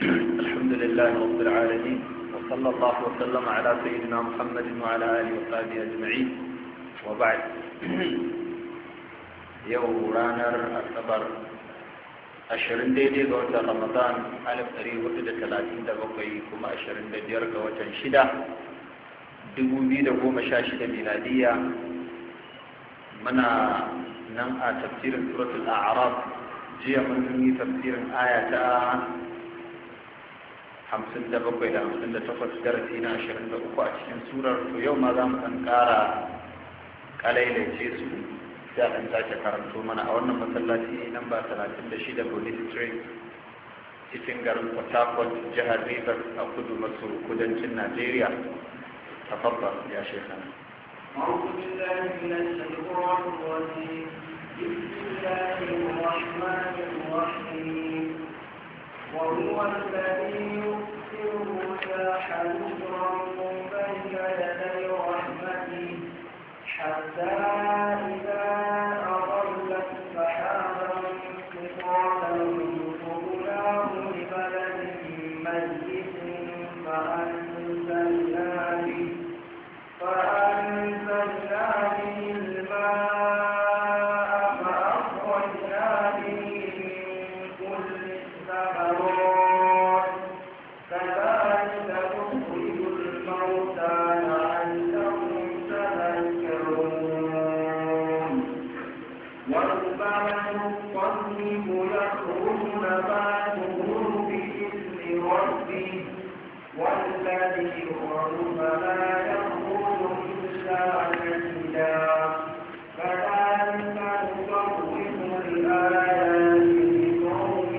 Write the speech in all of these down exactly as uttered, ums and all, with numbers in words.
الحمد لله رب العالمين وصلى الله وسلم على سيدنا محمد وعلى آله وصحبه أجمعين وبعد. يوم رانر الصبر ashirin daidai ga watan ramadan alif ɗari hudu da talatin da bakwai kuma ashirin da biyar ga watan shida dubu biyu da goma sha shida miladiya. muna nan a tafsirin suratul a'raf. jiya mun yi tafsirin aya ta hamsin da bakwai da hamsin da takwas darasi na ashirin da uku a cikin surar. to yau ma za mu ɗan ƙara ƙalailace su sai an sake karanto mana a wannan masallaci namba talatin da shida Police Street cikin garin Port Harcourt, jihar Rivers a kudu maso kudancin Najeriya. Tafaddal ya shekana. أعوذ بالله من الشيطان الرجيم. بسم الله الرحمن الرحيم. وهو الذي يرسل الرياح بشرا بين يدي رحمته حتى إذا أضلت سحابا ثقالا سقناه لبلد ميت فأنزلنا به فأنزلنا به الماء فأخرجنا به من كل الثمرات كذلك نخرج الموتى لعلهم تذكرون. والبلد الطيب يخرج نباته بإذن ربه والذي خبث لا يخرج إلا نكدا كذلك نصرف الآيات لقوم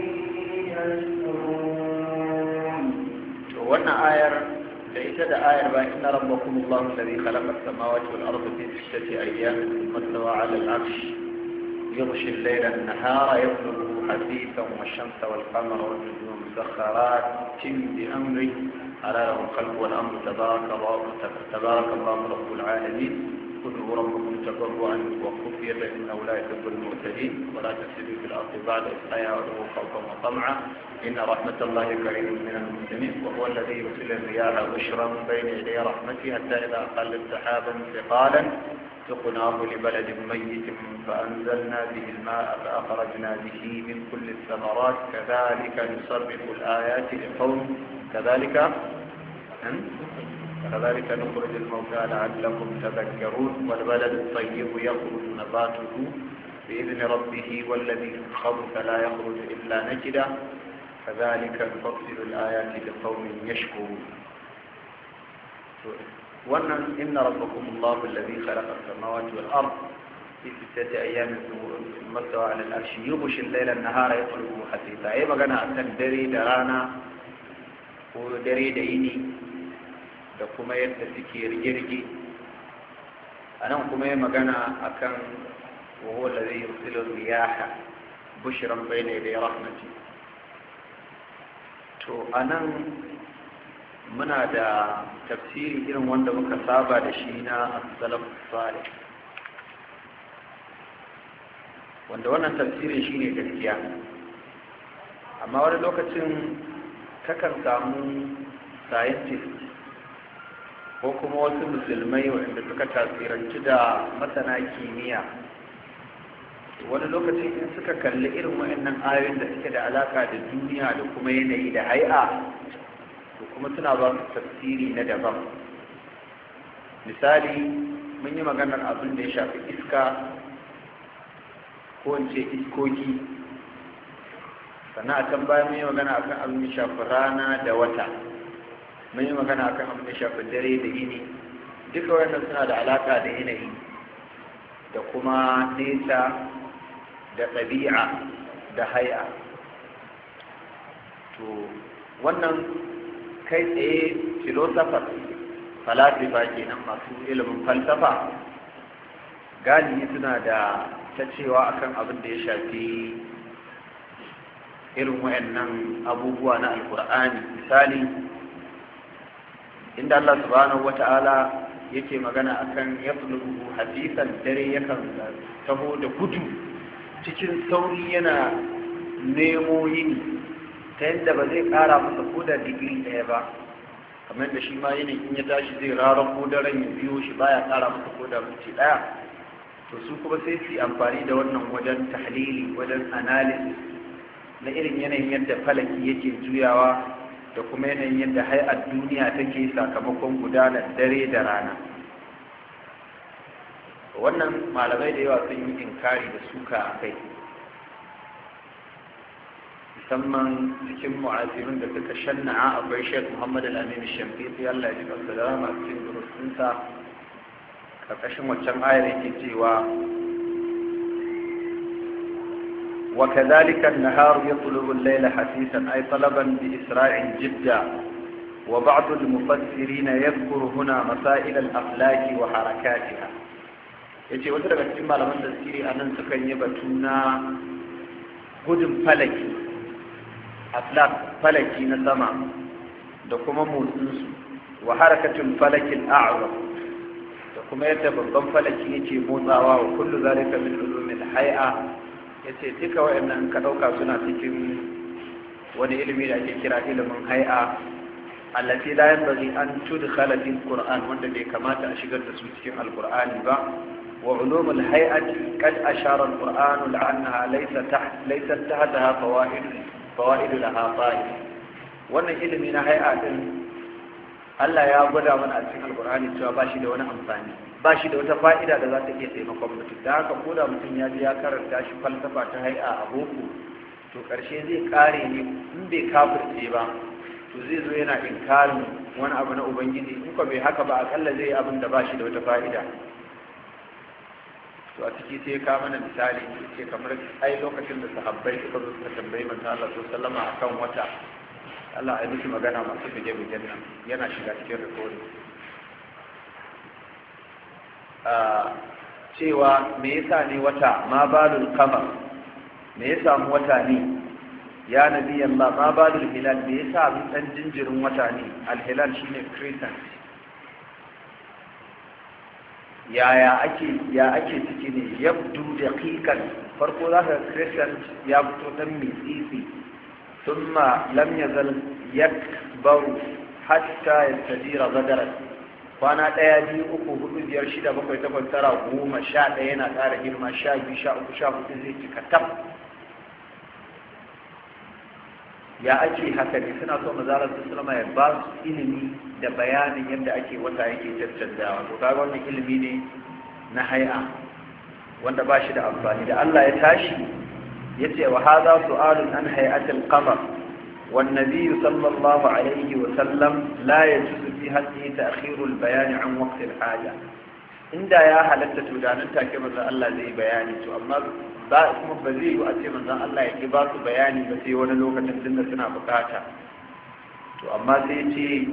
يشكرون. wannan ayar da ita da ayar ba inna rabbakum Allahu alladhi khalaqa as-samawati wal arda fi sittati ayyamin thumma istawa 'ala al-'arsh yughshi al-layla an-nahara yatlubuhu hasithan wash-shamsa wal-qamara wan-nujuma musakhkharatin bi amrihi ala lahu al-khalqu wal-amru tabaraka Allahu rabbul 'alamin. ادعوا ربكم تضرعا وخفية إنه لا يحب المعتدين ولا تفسدوا في الأرض بعد إصلاحها وادعوه خوفا وطمعا إن رحمة الله قريب من المسلمين. وهو الذي يرسل الرياح بشرا بين يدي رحمته حتى إذا أقلت سحابا ثقالا سقناه لبلد ميت فأنزلنا به الماء فأخرجنا به من كل الثمرات كذلك نصرف الآيات لقوم كذلك كذلك نخرج الموتى لعلكم تذكرون. والبلد الطيب يخرج نباته بإذن ربه والذي خبث لا يخرج إلا نكدا كذلك نفصل الآيات لقوم يشكرون. وأن إن ربكم الله الذي خلق السماوات والأرض في ستة أيام ثم استوى على العرش يغشي الليل النهار يطلبه حثيثا. أي مغنى أكن دري درانا ودري ديني da kuma yadda suke rige-rige. a nan kuma yi magana a kan wahuwa da zai yursilin riyaha bushiran bai ne da ya rahmati. to a nan muna da tafsiri irin wanda muka saba da shi na salaf salih, wanda wannan tafsirin shi ne gaskiya, amma wani lokacin kakan samu scientist ko kuma wasu musulmai waɗanda suka tasiranci da masana kimiyya. wani lokacin in suka kalli irin waɗannan ayoyin da suke da alaka da duniya da kuma yanayi da hai'a, to kuma suna ba su tafsiri na daban. misali mun yi maganar abin da ya shafi iska ko in ce iskoki, sannan a can bayan mun yi magana akan abin da ya shafi rana da wata, mun yi magana akan abin da shafi dare da yini. duka wannan suna da alaka da yanayi da kuma nesa da ɗabi'a da hai'a. to wannan kai tsaye filosofar falasifa kenan masu ilimin falsafa galibi suna da ta cewa akan abin da ya shafi irin wayannan abubuwa na alkur'ani. misali inda Allah subhanahu wata'ala yake magana akan yatlubu hadisan dare yakan taho da gudu cikin sauri yana nemo yini ta yadda ba zai ƙara masa ko da digiri ɗaya ba, kamar da shi ma yini in ya tashi zai raron ko daren ya biyo shi baya ƙara masa ko da minti ɗaya. To su kuma sai su yi amfani da wannan wajen tahlili, wajen analysis na irin yanayin yadda falaki yake juyawa da kuma yanayin yadda hay'ar duniya take sakamakon gudanar dare da rana. Wannan malamai da yawa sun yi inkari da suka a kai, musamman cikin mu'asirin da suka shanna'a akwai Sheikh Muhammad Al-Amin Shafiqi, Allah ya ji kansa da rahama, cikin durusunsa karkashin waccan ayar yake cewa وكذلك النهار يطلب الليل حثيثا أي طلبا بإسراع جدا. وبعض المفسرين يذكر هنا مسائل الأفلاك وحركاتها. yace wata daga cikin malaman tafsiri anan sukan yi batu na gudun falaki, aflak falaki na sama da kuma motsinsu, wa harakatul falakil a'zam da kuma yadda babban falaki yake motsawa, wa kullu zalika min ulumil hay'a. Ya ce duka waɗannan ka ɗauka suna cikin wani ilimi da ake kira ilimin hai'a, allati la yanbaghi an tudkhala fil qur'an, wanda bai kamata a shigar da su cikin alqur'ani ba. wa ulumul hay'ati qad ashara alqur'anu la'annaha laysa taht laysa tahtaha fawaid fawaid laha fa'id. Wannan ilimi na hai'a din Allah ya gwada mana a cikin alqur'ani cewa ba shi da wani amfani, ba shi da wata fa'ida da za ta iya taimakon mutum. Da haka ko da mutum ya ji ya karanta shi falsafa ta hai'a a boko, to ƙarshe zai ƙare ne in bai kafirce ba, to zai zo yana inkarin wani abu na ubangiji. In ko bai haka ba, akalla zai yi abin da ba shi da wata fa'ida. To a ciki sai ka mana misali ce kamar ai lokacin da sahabbai suka zo suka tambayi manzo Allah sallallahu alaihi wasallam akan wata, Allah ya miki magana masu bige-bigen nan yana shiga cikin rikodin. Cewa me yasa ne wata, ma balul qamar, me ya samu wata ne ya nabi Allah, ma balul hilal, me yasa mun dan jinjirin wata ne. Al-hilal shine crescent. Yaya ake ya ake ciki ne, yabdu daqiqan, farko zaka crescent ya fito dan mitsitsi, thumma lam yazal yakbaru hatta yastadira gadaran, kwana ɗaya biyu uku hudu biyar shida bakwai takwas tara goma sha ɗaya yana ƙara girma, sha biyu sha uku sha hudu zai cika tab. Ya ake haka ne? Suna so mazalar su sulama ya ba su ilimi da bayanin yadda ake wata yake caccanzawa. To kaga wannan ilimi ne na hai'a wanda ba shi da amfani. Da Allah ya tashi ya ce wa hadha su'alun an hay'atil qamar والنبي صلى الله عليه وسلم لا يجوز في هذه تأخير البيان عن وقت الحاجة. إن دا يا حلت تودانن take manzo Allah zai bayani, to amma ba kuma ba zai yi a ce manzo Allah ya ki ba su bayani ba sai wani lokacin tunda suna bukata. To amma sai ce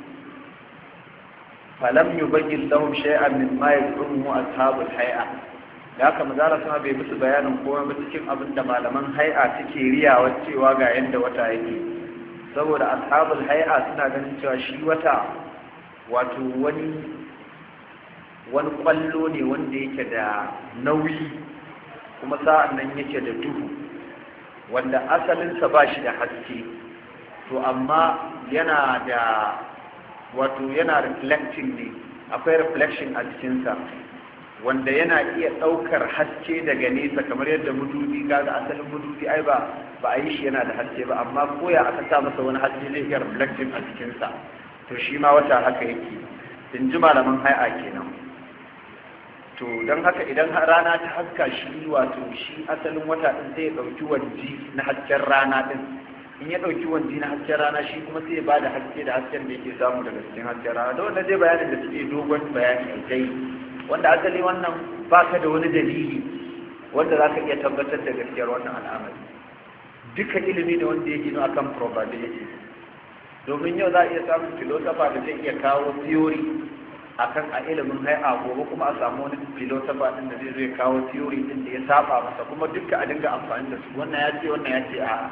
falam yubayyin lahum shay'an mimma yad'umu ashabul hay'a. Da haka manzo sama bai musu bayanin komai ba cikin abin da malaman hay'a suke riyawa cewa ga yanda wata yake, saboda ashabul hay'a suna ganin cewa shi wata wato wani wani kwallo ne wanda yake da nauyi kuma sa'an nan yake da duhu, wanda asalinsa ba shi da haske, to amma yana da wato yana reflecting ne, akwai reflection a jikinsa wanda yana iya ɗaukar haske daga nesa, kamar yadda mudubi, kaga asalin mudubi ai ba ba a yi shi yana da haske ba, amma koya aka sa masa wani haske zai iya reflecting a jikinsa. To shi ma wata haka yake, in ji malaman hai'a kenan. To don haka idan rana ta haska shi, wato shi asalin wata ɗin sai ya ɗauki wanji na hasken rana ɗin. In ya ɗauki wanji na hasken rana, shi kuma sai ya ba da haske da hasken da yake samu daga cikin hasken rana. Da wannan dai bayanin da suke dogon bayani a kai, wanda asali wannan ba ka da wani dalili wanda za ka iya tabbatar da gaskiyar wannan al'amari. Duka ilimi ne wanda ya gino akan probability. Domin yau za a iya samun filosofa da zai iya kawo theory akan a ilimin hai'a, gobe kuma a samu wani filosofa din da zai zai kawo theory din da ya saba masa, kuma duka a dinga amfani da su, wannan ya ce wannan ya ce a'a.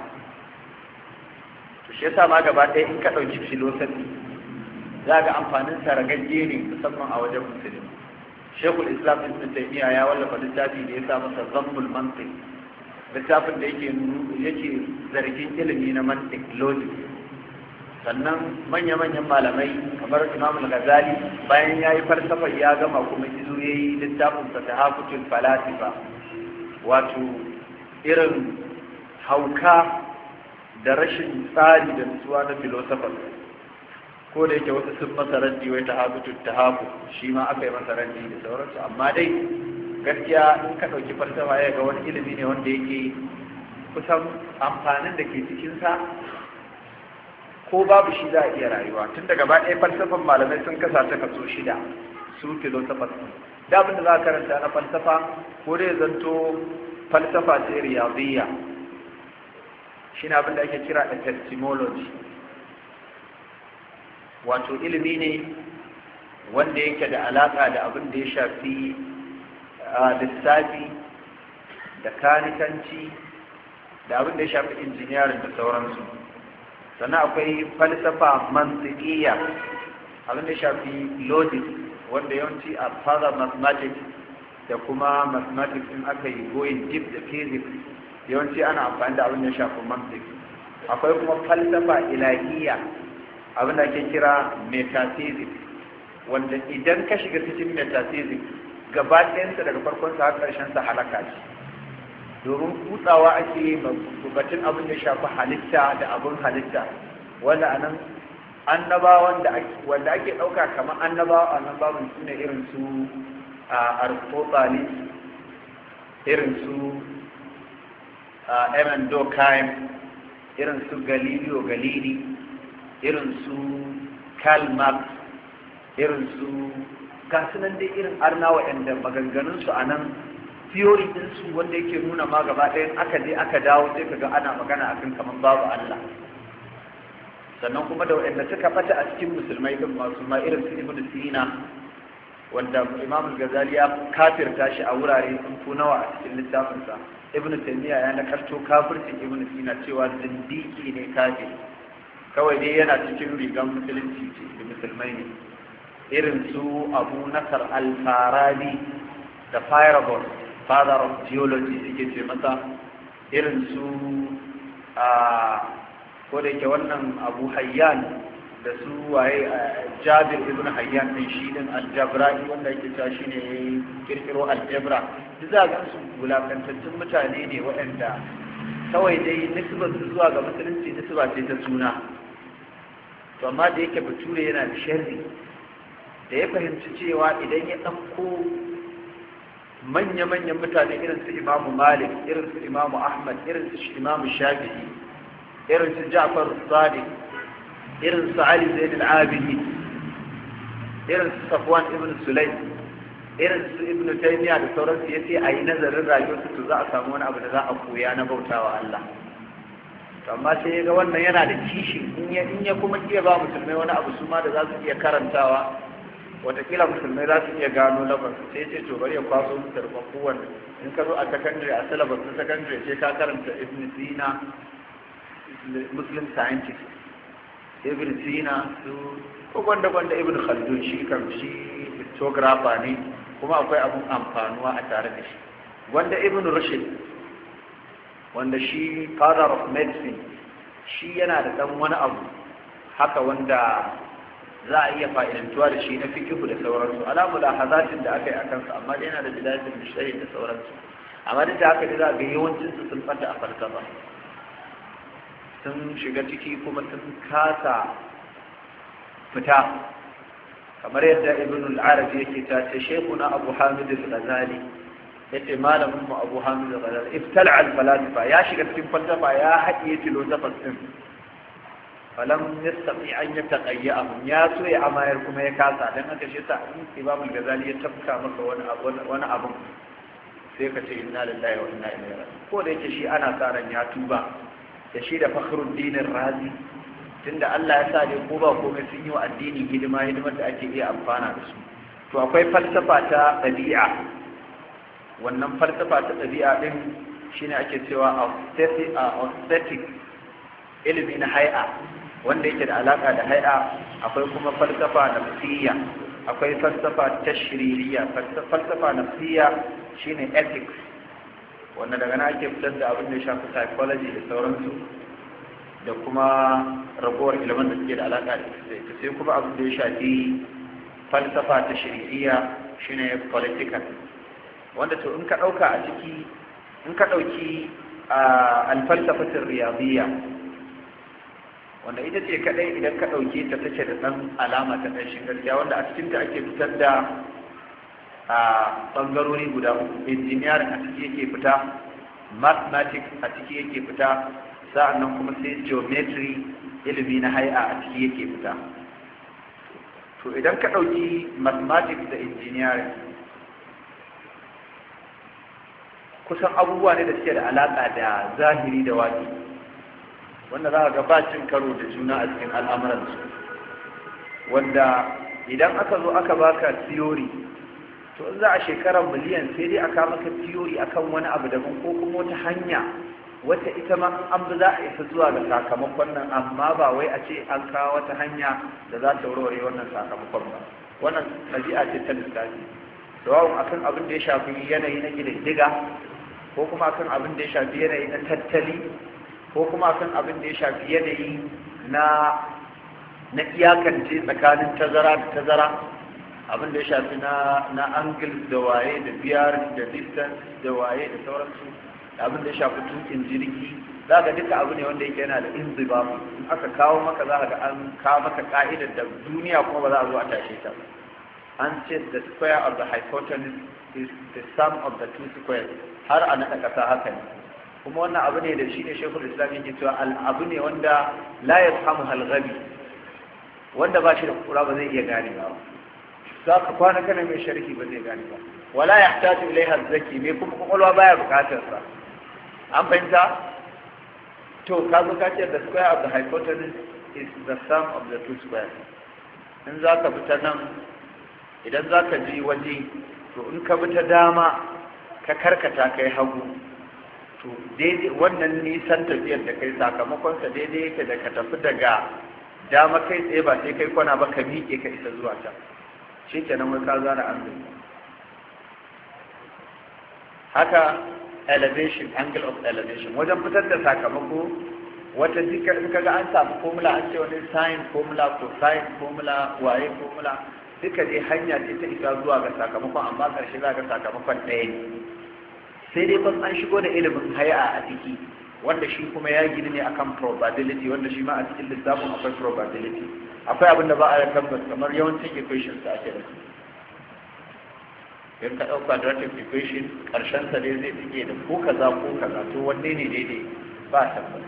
To shi yasa ma gaba ɗaya in ka ɗauki philosophy za ga amfanin sa ragagge ne, musamman a wajen musulmi. Shekul Islam Ibn Taymiyyah ya wallafa littafi da ya sa masa Zammul Mantiq, littafin da yake yake zargin ilimi na mantiq logic. Sannan manya-manyan malamai kamar Imam al-Ghazali bayan ya yi falsafa ya gama kuma izo ya yi littafin sa Tahafutul Falasifa, wato irin hauka da rashin tsari da nutsuwa na philosophers. Ko da yake wasu sun masa raddi wai Tahafutul Tahafu shi ma aka yi masa raddi da sauransu, amma dai gaskiya in ka ɗauki falsafa ya ga wani ilimi ne wanda yake kusan amfanin da ke cikinsa ko babu shi za a iya rayuwa. Tun da gaba ɗaya falsafan malamai sun kasa ta kaso shida su philosophers. Da abin da za a karanta na falsafa ko dai zanto falsafa ce riyadiyya, shi ne abin da ake kira epistemology, wato ilimi ne wanda yake da alaƙa da abin da ya shafi lissafi da kanikanci da abin da ya shafi injiniyarin da sauransu. Sannan akwai falsafa mantiqiyya, abin da ya shafi logic, wanda yawanci a fara mathematics da kuma mathematics in aka yi going deep da physics yawanci ana amfani da abin da ya shafi mantiq. Akwai kuma falsafa ilahiyya, abin da ake kira metaphysics, wanda idan ka shiga cikin metaphysics gaba ɗayansa daga farkon sa har ƙarshen sa halaka ce, domin kutsawa ake yi batun abin da shafi halitta da abin halitta, wanda a nan annabawan wanda ake ɗauka kamar annabawa a nan babin su ne irin su Aristotle, irin su Emmanuel Durkheim, irin su Galileo Galilei, irin su Karl Marx, irin su gasu nan dai irin arna waɗanda maganganunsu a nan theory ɗinsu wanda yake nuna ma gaba ɗayan aka je aka dawo sai kaga ana magana akan kamar babu Allah. Sannan kuma da waɗanda suka fata a cikin musulmai din masu ma irin su Ibn Sina, wanda Imam Ghazali ya kafirta shi a wurare sun fi nawa a cikin littafinsa. Ibn Taymiyyah ya nakarto kafircin Ibn Sina cewa zindiki ne kafir, kawai dai yana cikin rigan musulunci ce da musulmai ne. Irin su Abu Nasar al-Farabi da Fireballs, father of geology suke ce masa, irin su a ko da yake wannan Abu Hayyan da su waye Jabir ibn Hayyan din shi din al-Jabra'i wanda yake cewa shine yayi kirkiro al-Jabra. Duk za ga su gulakantattun mutane ne waɗanda kawai dai nisbar su zuwa ga musulunci nisba ce ta suna. To amma da yake bature yana da sharri, da ya fahimci cewa idan ya ɗauko manya-manyan mutane irin su Imamu Malik, irin su Imamu Ahmad, irin su Imamu Shafi'i, irin su Ja'far Sadiq, irin su Ali Zain al-Abidi, irin su Safwan ibn Sulaym, irin su Ibn Taymiyyah da sauransu, yace a yi nazarin rayuwarsu to za a samu wani abu da za a koya na bautawa Allah. Amma sai ya ga wannan yana da kishi, in ya kuma iya ba musulmai wani abu su ma da za su iya karantawa, watakila musulmai za su iya gano labar, sai ce to bari ya kwaso musu tarbaku wanda in ka zo a secondary a syllabus na secondary sai ka karanta Ibn Sina, Muslim scientist, Ibn Sina su ko gwanda gwanda Ibn Khaldun shi kam shi photographer ne kuma akwai abun amfanuwa a tare da shi, wanda Ibn Rushd wanda shi father of medicine, shi yana da dan wani abu haka wanda za a iya fa'idantuwa da shi na fikihu da sauransu, alamu da hazatin da aka yi a kansu, amma dai yana da bidayatul mujtahid da sauransu. Amma duk da haka dai za ga yawancin su sun fata a falsafa, sun shiga ciki kuma sun kasa fita, kamar yadda Ibn al-Arabi yake ta ce shaykhuna Abu Hamid al-Ghazali yace malamin mu Abu Hamid al-Ghazali ibtala al-falasifa, ya shiga cikin falsafa ya haɗiye philosophers din, falam yastati an yataqayyahum, ya so ya amayar kuma ya kasa. Dan haka shi sa Imam al-Ghazali ya tafka maka wani abu wani abu sai ka ce inna lillahi wa inna ilaihi raji'un. Ko da yake shi ana sa ran ya tuba, da shi da Fakhruddin Razi, tunda Allah ya sa dai ko ba komai sun yi wa addini hidima hidimar da ake iya amfana da su. To akwai falsafa ta ɗabi'a, wannan falsafa ta ɗabi'a din shine ake cewa aesthetic, ilimi na hay'a wanda yake da alaka da hay'a. Akwai kuma falsafa nafsiyya, akwai falsafa tashririya. Falsafa nafsiyya shine ethics, wanda daga na ake fitar da abin da ya shafi psychology da sauransu da kuma ragowar ilimin da suke da alaƙa da ita, sai kuma abin da ya shafi falsafa ta shari'iyya shine political, wanda to in ka ɗauka a ciki in ka ɗauki alfalsafatin riyadiyya wanda ita ce kaɗai idan ka ɗauke ta take da ɗan alama ta ƙarshen gaskiya, wanda a cikinta ake fitar da a ɓangarori guda uku, engineering a ciki yake fita, mathematics a ciki yake fita, sa'annan kuma sai geometry ilimi na hai'a a ciki yake fita. To idan ka ɗauki mathematics da engineering kusan abubuwa ne da suke da alaƙa da zahiri da waƙi, wanda za a ga ba cin karo da juna a cikin al'amuransu, wanda idan aka zo aka baka theory to in za a shekarar miliyan sai dai aka maka theory akan wani abu daban ko kuma wata hanya wata ita ma an bi za a isa zuwa ga sakamakon nan, amma ba wai a ce an kawo wata hanya da za ta warware wannan sakamakon ba. Wannan ɗabi'a ce ta lissafi, sawa'un akan abin da ya shafi yanayi na ƙididdiga, ko kuma akan abin da ya shafi yanayi na tattali, ko kuma akan abin da ya shafi yanayi na na iyakance tsakanin tazara da tazara, abin da ya shafi na na angle da waye da biyar da distance da waye da sauransu, abin da ya shafi tukin jirgi, za ga duka abu ne wanda yake yana da inzibamu. In aka kawo maka za ga an kawo maka ka'idar da duniya kuma ba za a zo a tashe ta. An ce the square of the hypotenuse is the sum of the two squares, har a naɗa ƙasa haka ne. Kuma wannan abu ne da shi ne shekul islam yake cewa abu ne wanda la ya samu halgabi, wanda ba shi da kura ba zai iya gane ba. Za ka kwana kana mai sharhi ba zai gane ba. Wala ya tafi ilaiha zaki, mai kuma kwakwalwa baya bukatar sa. An fahimta? To ka zo ka ce the square of the hypotenuse is the sum of the two squares. In za ka bi ta nan, idan za ka ji waje, to in ka bi ta dama ka karkata kai hagu, to daidai wannan nisan tafiyar da kai sakamakonsa daidai yake da ka tafi daga dama kai tsaye ba sai kai kwana ba ka miƙe ka isa zuwa can. Shi kenan wai ka zana an zai. Haka elevation, angle of elevation, wajen fitar da sakamako wata duka in kaga an samu formula, an ce wani sin formula, cosine formula, waye formula, duka dai hanya ce ta isa zuwa ga sakamakon, amma karshe za ga sakamakon ɗaya ne. Sai dai ban an shigo da ilimin hay'a a ciki, wanda shi kuma ya gini ne akan probability, wanda shi ma a cikin lissafin akwai probability. Akwai abin da ba a tabbata kamar yawancin equations da ake da su. In ka ɗauka quadratic equation ƙarshen sa dai zai fike da ko kaza ko kaza, to wanne ne daidai ba tabbata.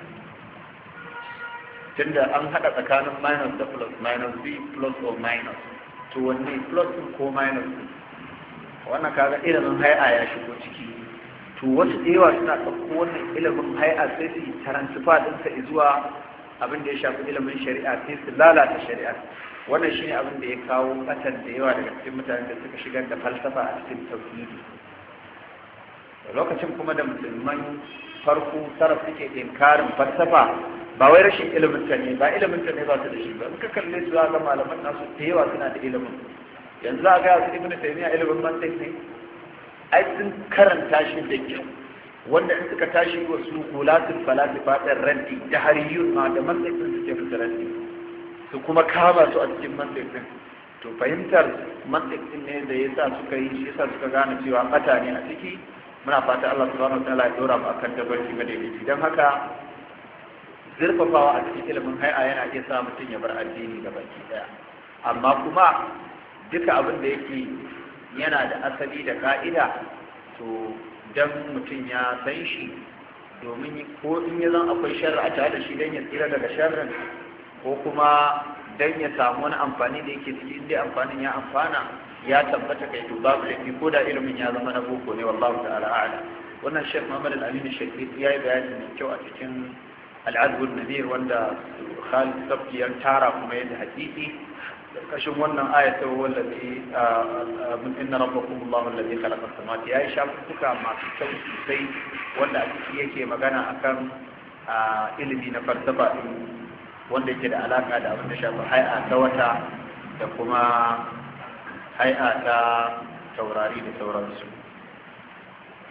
Tunda an haɗa tsakanin minus da plus, minus b plus or minus, to wanne plus ko minus, wannan kaga ilimin hay'a ya shigo ciki. To wasu yawa suna ɗauko wannan ilimin hay'a sai su transfer ɗinsa zuwa abin da ya shafi ilimin shari'a, sai su lalata shari'a. Wannan shi ne abin da ya kawo ɓatan da yawa daga cikin mutanen da suka shigar da falsafa a cikin tauhidi. Lokacin kuma da musulman farko sarraf suke inkarin falsafa, ba wai rashin ilimin ta ne, ba ilimin ta ne ba su da shi ba. In ka kalle su ga malaman nasu da yawa suna da ilimin. Yanzu za a ga su ibnu taymiya ilimin mantiq ne, ai sun karanta shi da kyau, wanda in suka tashi wa su kulatul falasifa ɗin raddi da hariyun ma da mantiqin suke fitar raddi, su kuma kama su a cikin mantiqin. To fahimtar mantiqin ne da yasa suka yi shi yasa suka gane cewa bata ne a ciki. Muna fata Allah subhanahu wa ta'ala ya dora mu akan tabarki madaidaici. Dan haka zurfafawa a cikin ilimin hay'a yana iya sa mutum ya bar addini ga baki daya, amma kuma duka abin da yake yana da asali da ka'ida, to dan mutum ya san shi, domin ko in ya zan akwai sharri a tare da shi dan ya tsira daga sharrin, ko kuma dan ya samu wani amfani da yake ciki, inda amfanin ya amfana ya tabbata kai, to babu laifi ko da ilimin ya zama na boko ne, wallahu ta'ala a'lam. Wannan Sheikh Muhammad Al-Amin Al-Shaqiqi ya yi bayani mai kyau a cikin Al-Adb An-Nadir, wanda Khalid Sabti ya tara kuma yadda hakiki kashin wannan ayata wallazi min inna rabbakum Allahu alladhi khalaqa as-samawati, ya yi shafuka masu kyau sosai wanda a ciki yake magana akan ilimi na falsafa wanda yake da alaka da abin da shafi hay'a ta wata da kuma hay'a ta taurari da sauransu.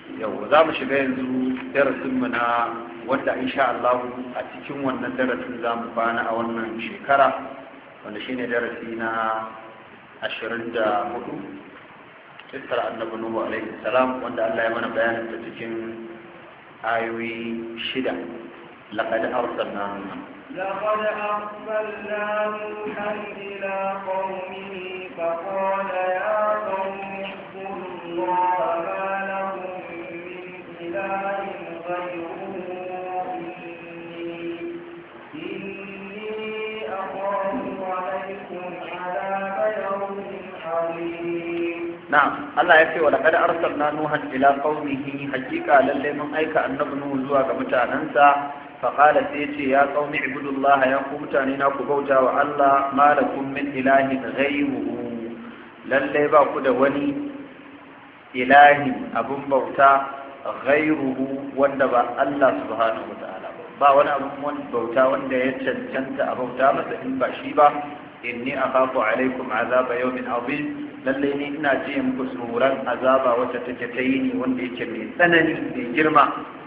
yau za mu shiga yanzu darasinmu na wanda insha Allah a cikin wannan darasin za mu kwana a wannan shekara wanda shine darasi na ashirin da hudu kisar annabi Nuhu alaihi salam wanda Allah ya mana bayanin ta cikin ayoyi shida laqad arsalna لقد أرسلنا نوحا إلى قومه فقال يا قوم اعبدوا الله ما لكم من إله غيره إني إني أخاف عليكم عذاب يوم عظيم. نعم الله يقول ولقد أرسلنا نوحا إلى قومه حقيقة للي من أيك أن نبنوا زواج متعننسا فقال سيتي يا قوم اعبدوا الله يا قوم تانينا كبوتا وعلا ما لكم من إله غيره للي باقود وني إله أبو بوتا غيره وندبا الله سبحانه وتعالى با وانا أبو بوتا وند يتشنت أبوتا مثل إن باشيبا إني أخاف عليكم عذاب يوم عظيم للي إنا جيم كسرورا عذابا وتتكتيني وندي كمي سنني جرما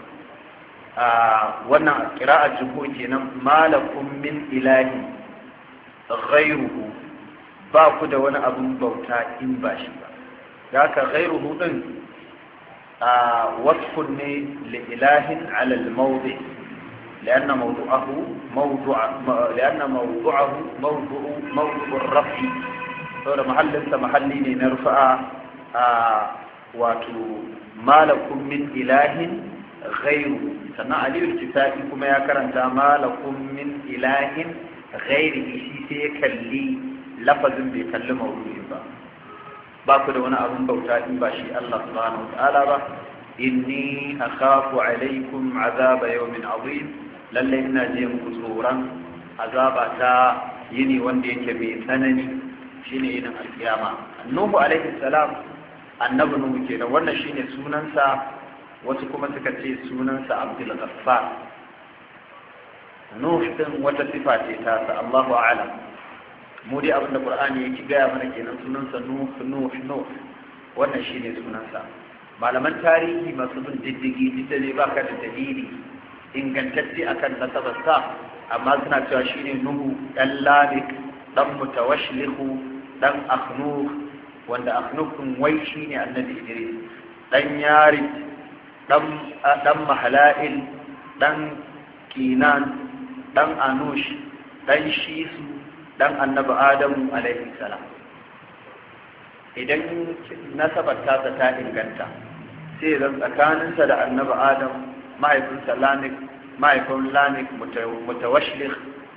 wannan ƙira'ar jumhur kenan malakum min ilahi ghayruhu ba ku da wani abun bauta in ba shi ba da haka ghayruhu din wasfun ne li ilahin ala al-mawdi لأن موضوعه موضوع لأن موضوعه موضوع موضوع الرفع هذا محل انت محلي نرفع واتو ما لكم من إله غيره sannan aliyu kisa'i kuma ya karanta malakum min ilahin ghairihi shi sai ya kalli lafazin bai kalli mawdu'in ba ba ku da wani abun bauta in ba shi Allah subhanahu wa ta'ala ba inni akhafu alaykum azaba yawmin azim lalle ina je muku tsoron azaba ta yini wanda yake mai tsanani shine yinin alkiyama nuhu alaihi salam annabi nuhu kenan wannan shine sunansa wasu kuma suka ce sunansa Abdul Ghaffar Nuh din wata sifa ce ta sa Allahu a'lam mu dai abinda Qur'ani yake gaya mana kenan sunansa Nuh Nuh Nuh wannan shine sunansa malaman tarihi masu bin diddigi duk da ba ka da dalili ingantacce akan nasabarsa amma suna cewa shine Nuh dan Lamik dan Mutawashlihu dan Akhnuf wanda Akhnuf kun wai shine annabi Idris dan Yarid dan mahala'il dan kinan dan anush dan shisu dan annabi adamu alaihi salam idan nasabar tasa ta inganta sai zan tsakaninsa da annabi adam mahaifinsa lamik mahaifin lamik mutawashlik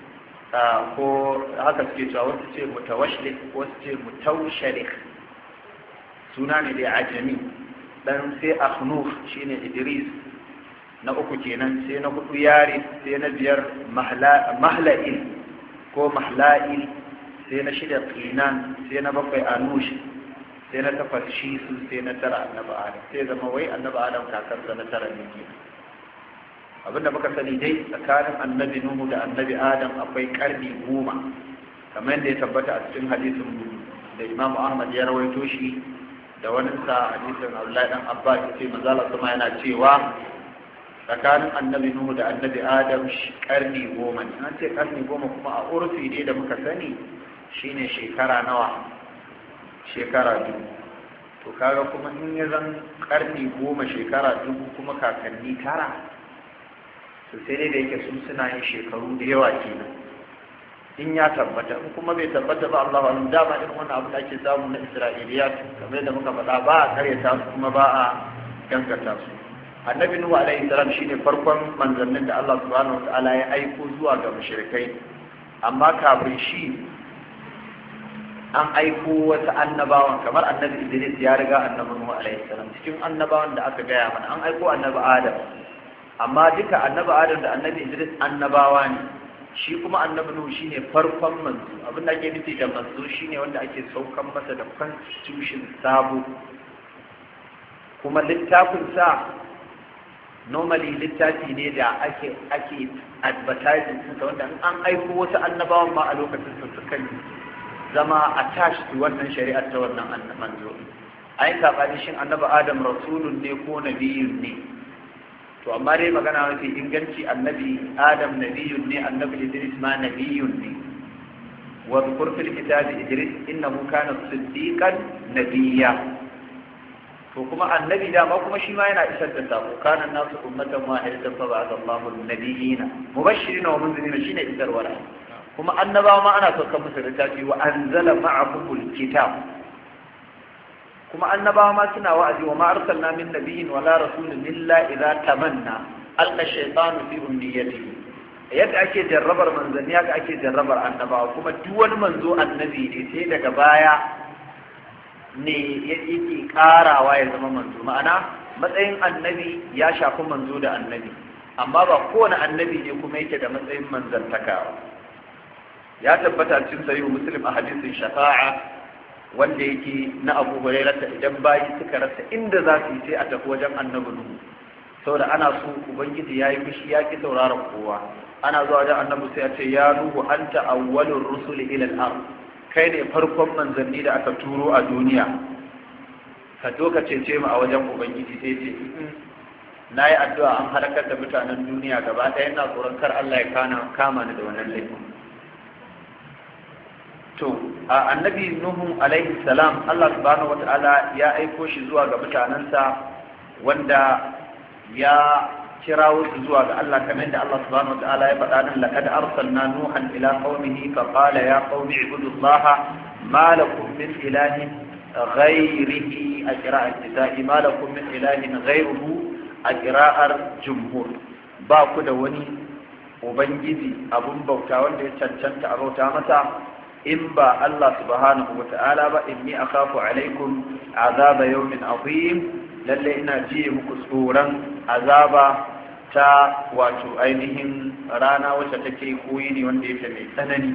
ko haka suke cewa wasu ce mutawashlik wasu ce mutawshalik suna ne da ajami dan sai akhnuf shine idris na uku kenan sai na hudu yari sai na biyar mahla'il ko mahla'il sai na shida qinan sai na bakwai anush sai na takwas shisu sai na tara annabi adam sai zama wai annabi adam kakarsa na tara ne ke abinda muka sani dai tsakanin annabi nuhu da annabi adam akwai karni goma kamar yadda ya tabbata a cikin hadisin da imamu ahmad ya rawaito shi da wani sa hadisin Abdullahi dan Abbas yace manzala kuma yana cewa tsakanin annabi Nuhu da annabi Adam karni goma ne an ce karni goma kuma a urfi dai da muka sani shine shekara nawa shekara dubu to kaga kuma in ya zan karni goma shekara dubu kuma kakanni tara to sai dai da yake sun suna yin shekaru da yawa kenan in ya tabbata in kuma bai tabbata ba Allah wa'alam dama irin wannan abu da ake samu na Isra'iliyat kamar da muka faɗa ba a karyata su kuma ba a gaskata su annabi Nuhu alaihi salam shine farkon manzannin da Allah subhanahu wataala ya aiko zuwa ga mushrikai amma kafin shi an aiko wasu annabawan kamar annabi Idris ya riga annabi Nuhu alaihi salam cikin annabawan da aka gaya mana an aiko annabi Adam amma duka annabi Adam da annabi Idris annabawa ne shi kuma annabi Nuhu shine farkon manzo abin da ake nufi da manzo shine wanda ake saukan masa da constitution sabo kuma littafin sa normally littafi ne da ake ake advertising sa wanda an aiko wasu annabawan ma a lokacin su suka zama attached to wannan shari'ar ta wannan manzo ai sabani shin annabi adam rasulun ne ko nabiyyun ne to amma dai magana mafi inganci annabi adam nabiyyun ne annabi idris ma nabiyyun ne wa dhkur fil kitabi idris innahu kana siddiqan nabiyya to kuma annabi da ma kuma shi ma yana isar da sako kana nasu ummatan wahidatan fa ba'atha Allahu an-nabiyina mubashirin wa munzirin shine isarwa kuma annabawa ma ana saukar musu littafi wa anzala ma'ahumul kitab kuma annabawa ma suna wa'azi wa ma arsalna min nabiyyin wala rasulin illa idza tamanna alqa shaytanu fi umniyatihi yadda ake jarrabar manzanni haka ake jarrabar annabawa kuma duk wani manzo annabi ne sai daga baya ne yake karawa ya zama manzo ma'ana matsayin annabi ya shafi manzo da annabi amma ba kowane annabi ne kuma yake da matsayin manzantakawa ya tabbata cikin sahihu muslim a hadisin shafa'a wanda yake na Abu Hurairah idan bayi suka rasa inda za su yi sai a tafi wajen annabi Nuhu saboda ana so ubangiji yayi fushi ya ki sauraron kowa ana zuwa wajen annabi sai a ce ya Nuhu anta awwalur rusuli ila al-ard kai ne farkon manzanni da aka turo a duniya ka doka cece mu a wajen ubangiji sai ce nayi addu'a an halakar da mutanen duniya gaba ɗaya ina tsoron kar Allah ya kana kama ni da wannan laifin to annabi nuhu alaihi salam Allah subhanahu wataala ya aiko shi zuwa ga mutanansa wanda ya kirawo su zuwa ga Allah kamar da Allah subhanahu wataala ya faɗa nan laqad arsalna nuhan ila qaumihi fa qala ya qaumi ibudullaha ma lakum min ilahin ghayrihi aqra'at nisa'i ma lakum min ilahin ghayruhu aqra'ar jumhur ba ku da wani ubangiji abun bauta wanda ya cancanta a bauta masa in ba Allah subhanahu wa ta'ala ba inni akhafu alaikum azaba yawmin azim lalle ina ji muku tsoron azaba ta wato ainihin rana wacce take koyi ne wanda yake mai tsanani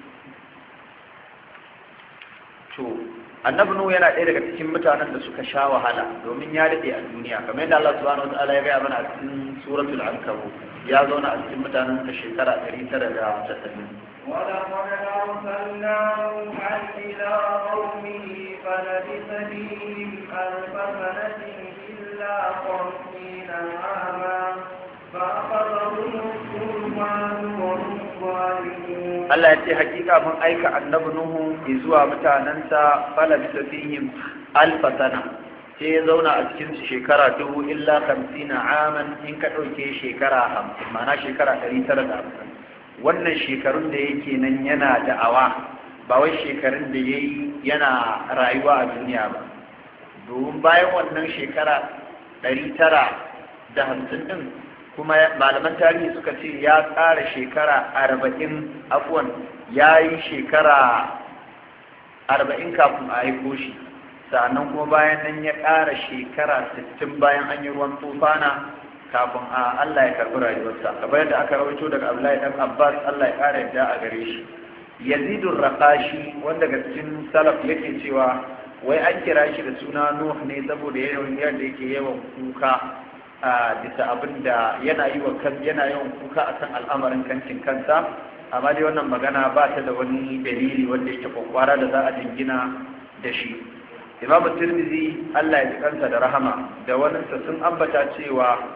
to annabi nuhu yana ɗaya daga cikin mutanen da suka sha wahala domin ya daɗe a duniya kamar yadda Allah subhanahu wa ta'ala ya gaya mana a cikin suratul ankabut ya zauna a cikin mutanen da shekara ɗari tara da tasa'in ولقد أرسلنا نوحا إلى قومه فلبث فيهم ألف سنة إلا خمسين عاما فأخذهم الطوفان وهم ظالمون. Allah ya ce hakika mun aika annabi Nuhu zuwa mutanansa falabisa fihim alfa sana sai ya zauna a cikin su shekara dubu illa hamsina aman in ka ɗauke shekara hamsin ma'ana shekara ɗari tara da hamsin wannan shekarun da yake nan yana da'awa ba wai shekarun da ya yi yana rayuwa a duniya ba domin bayan wannan shekara ɗari tara da hamsin ɗin kuma malaman tarihi suka ce ya ƙara shekara arba'in afuwan ya yi shekara arba'in kafin a haifo shi sa'annan kuma bayan nan ya ƙara shekara sittin bayan an yi ruwan tufana kafin a Allah ya karɓi rayuwarsa kamar yadda aka rawaito daga Abdullahi dan Abbas Allah ya ƙara yadda a gare shi Yazidur Raqashi wanda daga cikin salaf yake cewa wai an kira shi da suna Nuh ne saboda yawan yadda yake yawan kuka a bisa abin da yana yi wa kan yana yawan kuka akan al'amarin kancin kansa amma dai wannan magana ba ta da wani dalili wanda yake kwakwara da za a jingina da shi Imam Tirmidhi Allah ya ji kansa da rahama da waninsa sun ambata cewa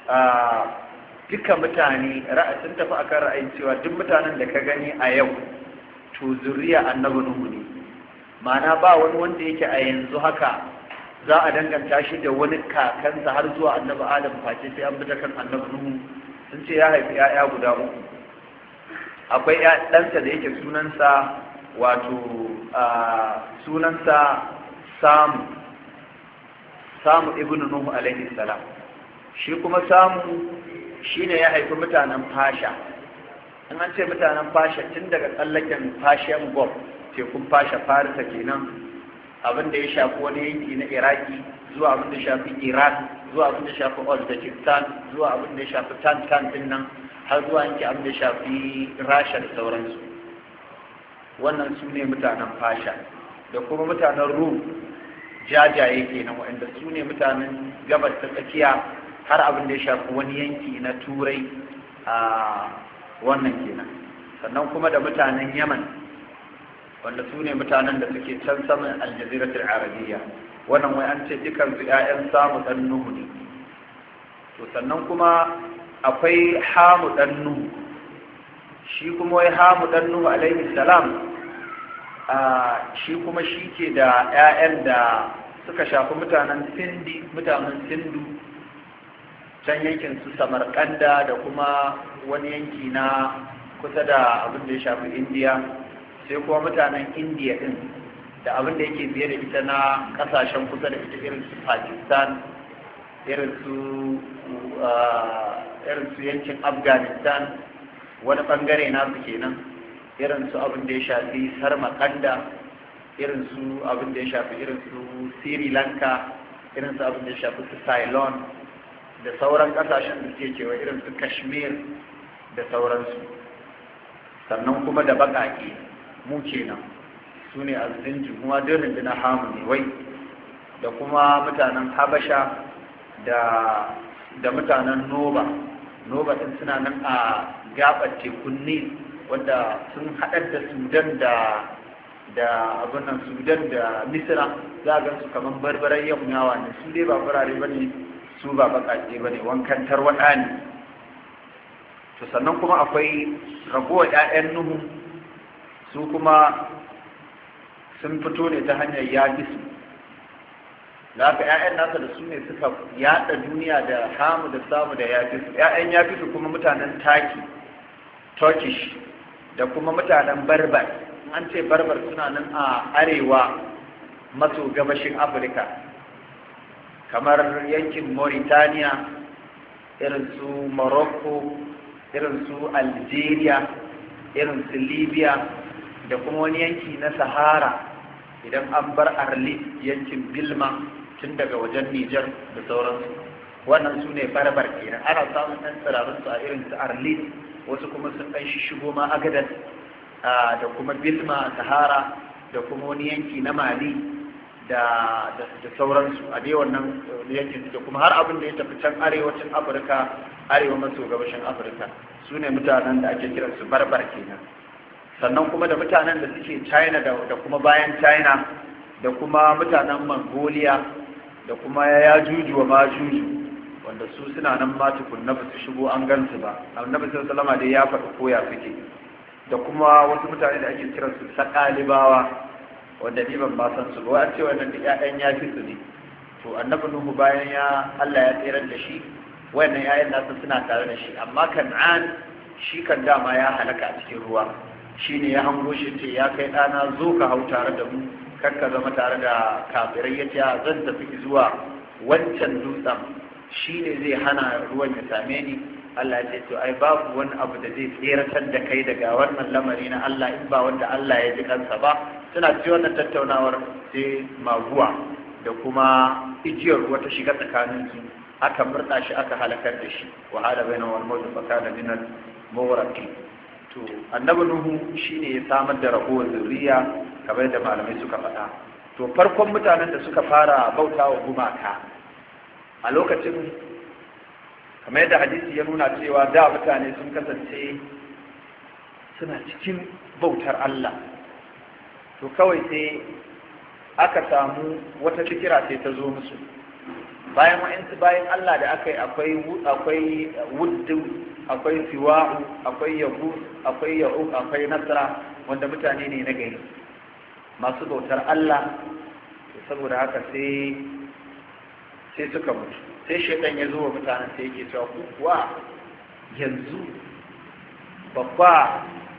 duka mutane sun tafi akan ra'ayin cewa duk mutanen da ka gani a yau to zuriya annabi Nuhu ne ma'ana ba wani wanda yake a yanzu haka za a danganta shi da wani kakansa har zuwa annabi Adam face sai an bi ta kan annabi Nuhu sun ce ya haifi 'ya'ya guda uku akwai ɗansa da yake sunansa wato sunansa Samu Samu ibn Nuhu alaihi salam shi kuma Samu shine ya haifi mutanen Fasha in an ce mutanen Fasha tun daga tsallaken Fashiyan Gulf tekun Fasha Farisa kenan abin da ya shafi wani yanki na Iraki zuwa abin da ya shafi Iran zuwa abin da ya shafi Uzbekistan zuwa abin da ya shafi Tantan din nan har zuwa yanki abin da ya shafi Rasha da sauransu wannan su ne mutanen Fasha da kuma mutanen Rum jajaye kenan waɗanda su ne mutanen gabas ta tsakiya har abin da ya shafi wani yanki na Turai a wannan kenan sannan kuma da mutanen Yaman wanda su ne mutanen da suke can saman aljaziratul arabiyya. Wannan wai an ce dukan su ƴaƴan samu dan nuhu ne. To sannan kuma akwai hamu dan nuhu, shi kuma wai hamu dan nuhu alaihi salam a shi kuma shi ke da ƴaƴan da suka shafi mutanen sindi mutanen sindu can yankin su samarkanda da kuma wani yanki na kusa da abin da ya shafi indiya, sai kuma mutanen indiya din da abin da yake biye da ita na kasashen kusa da ita irin su pakistan, irin su irin su yankin afghanistan wani bangare nasu kenan, irin su abin da ya shafi sarmakanda, irin su abin da ya shafi irin su sri lanka, irin su abin da ya shafi su ceylon da sauran kasashen da suke cewa irin su kashmir da sauransu. Sannan kuma da baƙaƙe mu kenan su ne azinji kuma dirin na hamu ne wai, da kuma mutanen habasha da da mutanen noba noba din suna nan a gabar tekun nil wanda sun haɗar da sudan da da abin nan sudan da misira, za a gan su kamar barbaran yamuyawa ne, su dai ba farare ba ne, su ba baƙaƙe ba ne, wankan tarwaɗa ne. To sannan kuma akwai ragowar 'ya'yan nuhu, su kuma sun fito ne ta hanyar yaƙi su, da haka 'ya'yan nasa da su ne suka yaɗa duniya da hamu da samu da yaƙi su. 'ya'yan yaƙi su kuma mutanen taki turkish da kuma mutanen barbar. An ce barbar suna nan a arewa maso gabashin afirka kamar yankin mauritania, irin su morocco, irin su algeria, irin su libya da kuma wani yanki na sahara idan an bar arlit yankin bilma tun daga wajen nijar da sauransu. Wannan su ne barbar kenan. Ana samun ɗan tsirarunsu a irin su arlit, wasu kuma sun ɗan shigo ma agadas da kuma bilma sahara da kuma wani yanki na mali da da sauransu a dai wannan yankin da kuma har abin da ya tafi can arewacin afirka, arewa maso gabashin afirka, su ne mutanen da ake kiransu barbar kenan. Sannan kuma da mutanen da suke china da kuma bayan china da kuma mutanen mongolia da kuma ya juju wa ma juju, wanda su suna nan ma tukunna ba su shigo an gansu ba. Annabi sallallahu alaihi wasallam dai ya faɗi koya suke. Da kuma wasu mutane da ake kiransu sakalibawa, wanda ni ban ba san su ba, an ce wannan duk ƴaƴan ya fi su ne. To annabi nuhu bayan ya Allah ya tsirar da shi, wayannan ƴaƴan nasa suna tare da shi, amma kan'an shi kan dama ya halaka a cikin ruwa. Shine ya hango shi ce ya kai ɗana zo ka hau tare da mu, kar ka zama tare da kafirai. Ya ce zan tafi zuwa wancan dutsen, shine zai hana ruwan ya same ni. Allah ya ce to ai babu wani abu da zai tseratar da kai daga wannan lamari na Allah in ba wanda Allah ya ji kansa ba. Suna ci wannan tattaunawar sai maguwa da kuma igiyar ruwa ta shiga tsakanin su, aka murda shi aka halakar da shi. wa hada bainahu wal mawt fa kana min al mawraqi. To annabi nuhu shine ya samar da ragowar zuriya kamar da malamai suka faɗa. To farkon mutanen da suka fara bautawa gumaka a lokacin, kamar yadda hadisi ya nuna cewa da mutane sun kasance suna cikin bautar Allah, to kawai sai aka samu wata fikira sai ta zo musu. Bayan wa'insu bayan Allah da aka yi akwai akwai wuddu, akwai siwa'u, akwai yahud, akwai ya'uq, akwai nasra, wanda mutane ne na gari masu bautar Allah. Saboda haka sai sai suka mutu. Sai shaitan ya zo wa mutanen sai yake cewa ku kuwa yanzu babba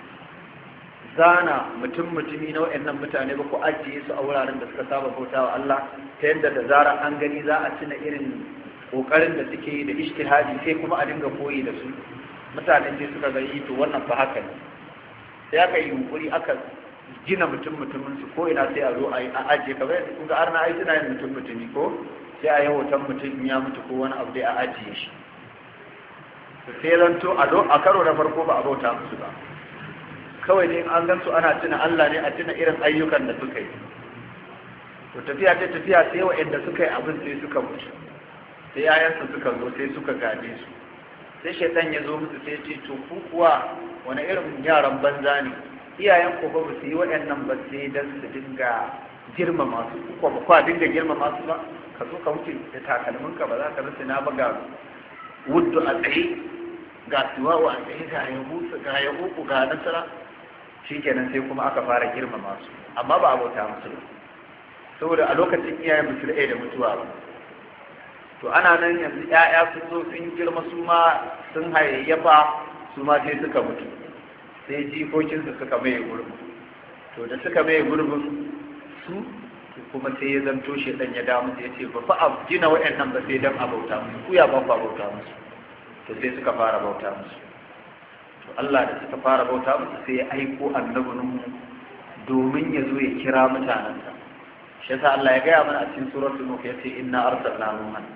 zana mutum mutumi na waɗannan mutane ba ku ajiye su a wuraren da suka saba bauta wa Allah, ta yadda da zara an gani za a tuna irin kokarin da suke yi da ijtihadi, sai kuma a dinga koyi da su. Mutanen sai suka ga yi to wannan fa haka ne. Sai aka yi yunkuri aka gina mutum mutumin su ko ina sai a zo a ajiye, kamar yadda kun ga arna ai suna yin mutum mutumi ko sai a yi hoton mutum ya mutu ko wani abu dai a ajiye shi. Sai zanto a karo na farko ba a bauta musu ba, kawai dai an gan su ana tuna Allah ne, a tuna irin ayyukan da suka yi. To tafiya ta tafiya sai wa'anda suka yi abin sai suka mutu, sai yayansu suka zo sai suka gaje su. Sai shaitan ya zo musu sai ce to ku kuwa wani irin yaran banza ne, iyayen ku ba su yi waɗannan ba sai dan su dinga girmama su ko ba kwa dinga girmama su ba ka zo ka wuce da takalminka ba za ka rasa na ba ga wuddu a tsaye ga siwawa a tsaye ga yabu ga yabu ga nasara shikenan sai kuma aka fara girmama su amma ba abota musu ba saboda a lokacin iyayen musu da da mutuwa ba to ana nan yanzu ƴaƴa sun zo sun girma su ma sun hayayyafa su ma sai suka mutu sai jikokinsu suka maye gurbin to da suka maye gurbin su kuma sai ya zanto shi dan ya damu sai ya ce ba fa a gina waɗannan ba sai dan a bauta musu ku ya ba ku bauta musu to sai suka fara bauta musu to Allah da suka fara bauta musu sai ya aiko annabin domin ya zo ya kira mutanensa shi yasa Allah ya gaya mana a cikin suratul nuh yace inna arsalna nuhan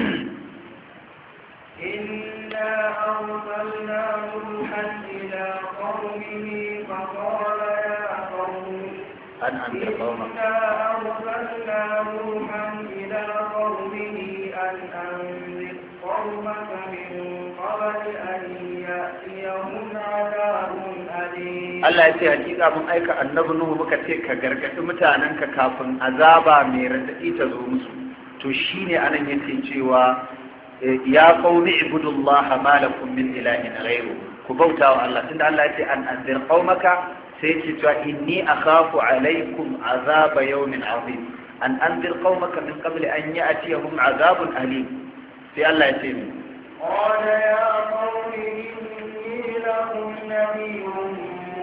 inna arsalna nuhan ila qaumihi faqala ya qaumi an anzir qaumaka inna arsalna nuhan ila qaumihi an anzir qaumaka min qabli an ya'tiyahum 'adabun alim Allah ya ce hakika mun aika annabi Nuhu muka ce ka gargadi mutanenka kafin azaba mai radadi ta zo musu to shine anan yace cewa ya qaumi ibudullaha ma lakum min ilahin ghayru ku bauta wa Allah tunda Allah ya ce an anzir qaumaka sai ce cewa inni akhafu alaykum azaba yawmin azim an anzir qaumaka min qabli an ya'tiyahum azabun alim sai Allah ya ce ni qala ya qaumi inni lakum nabiyyun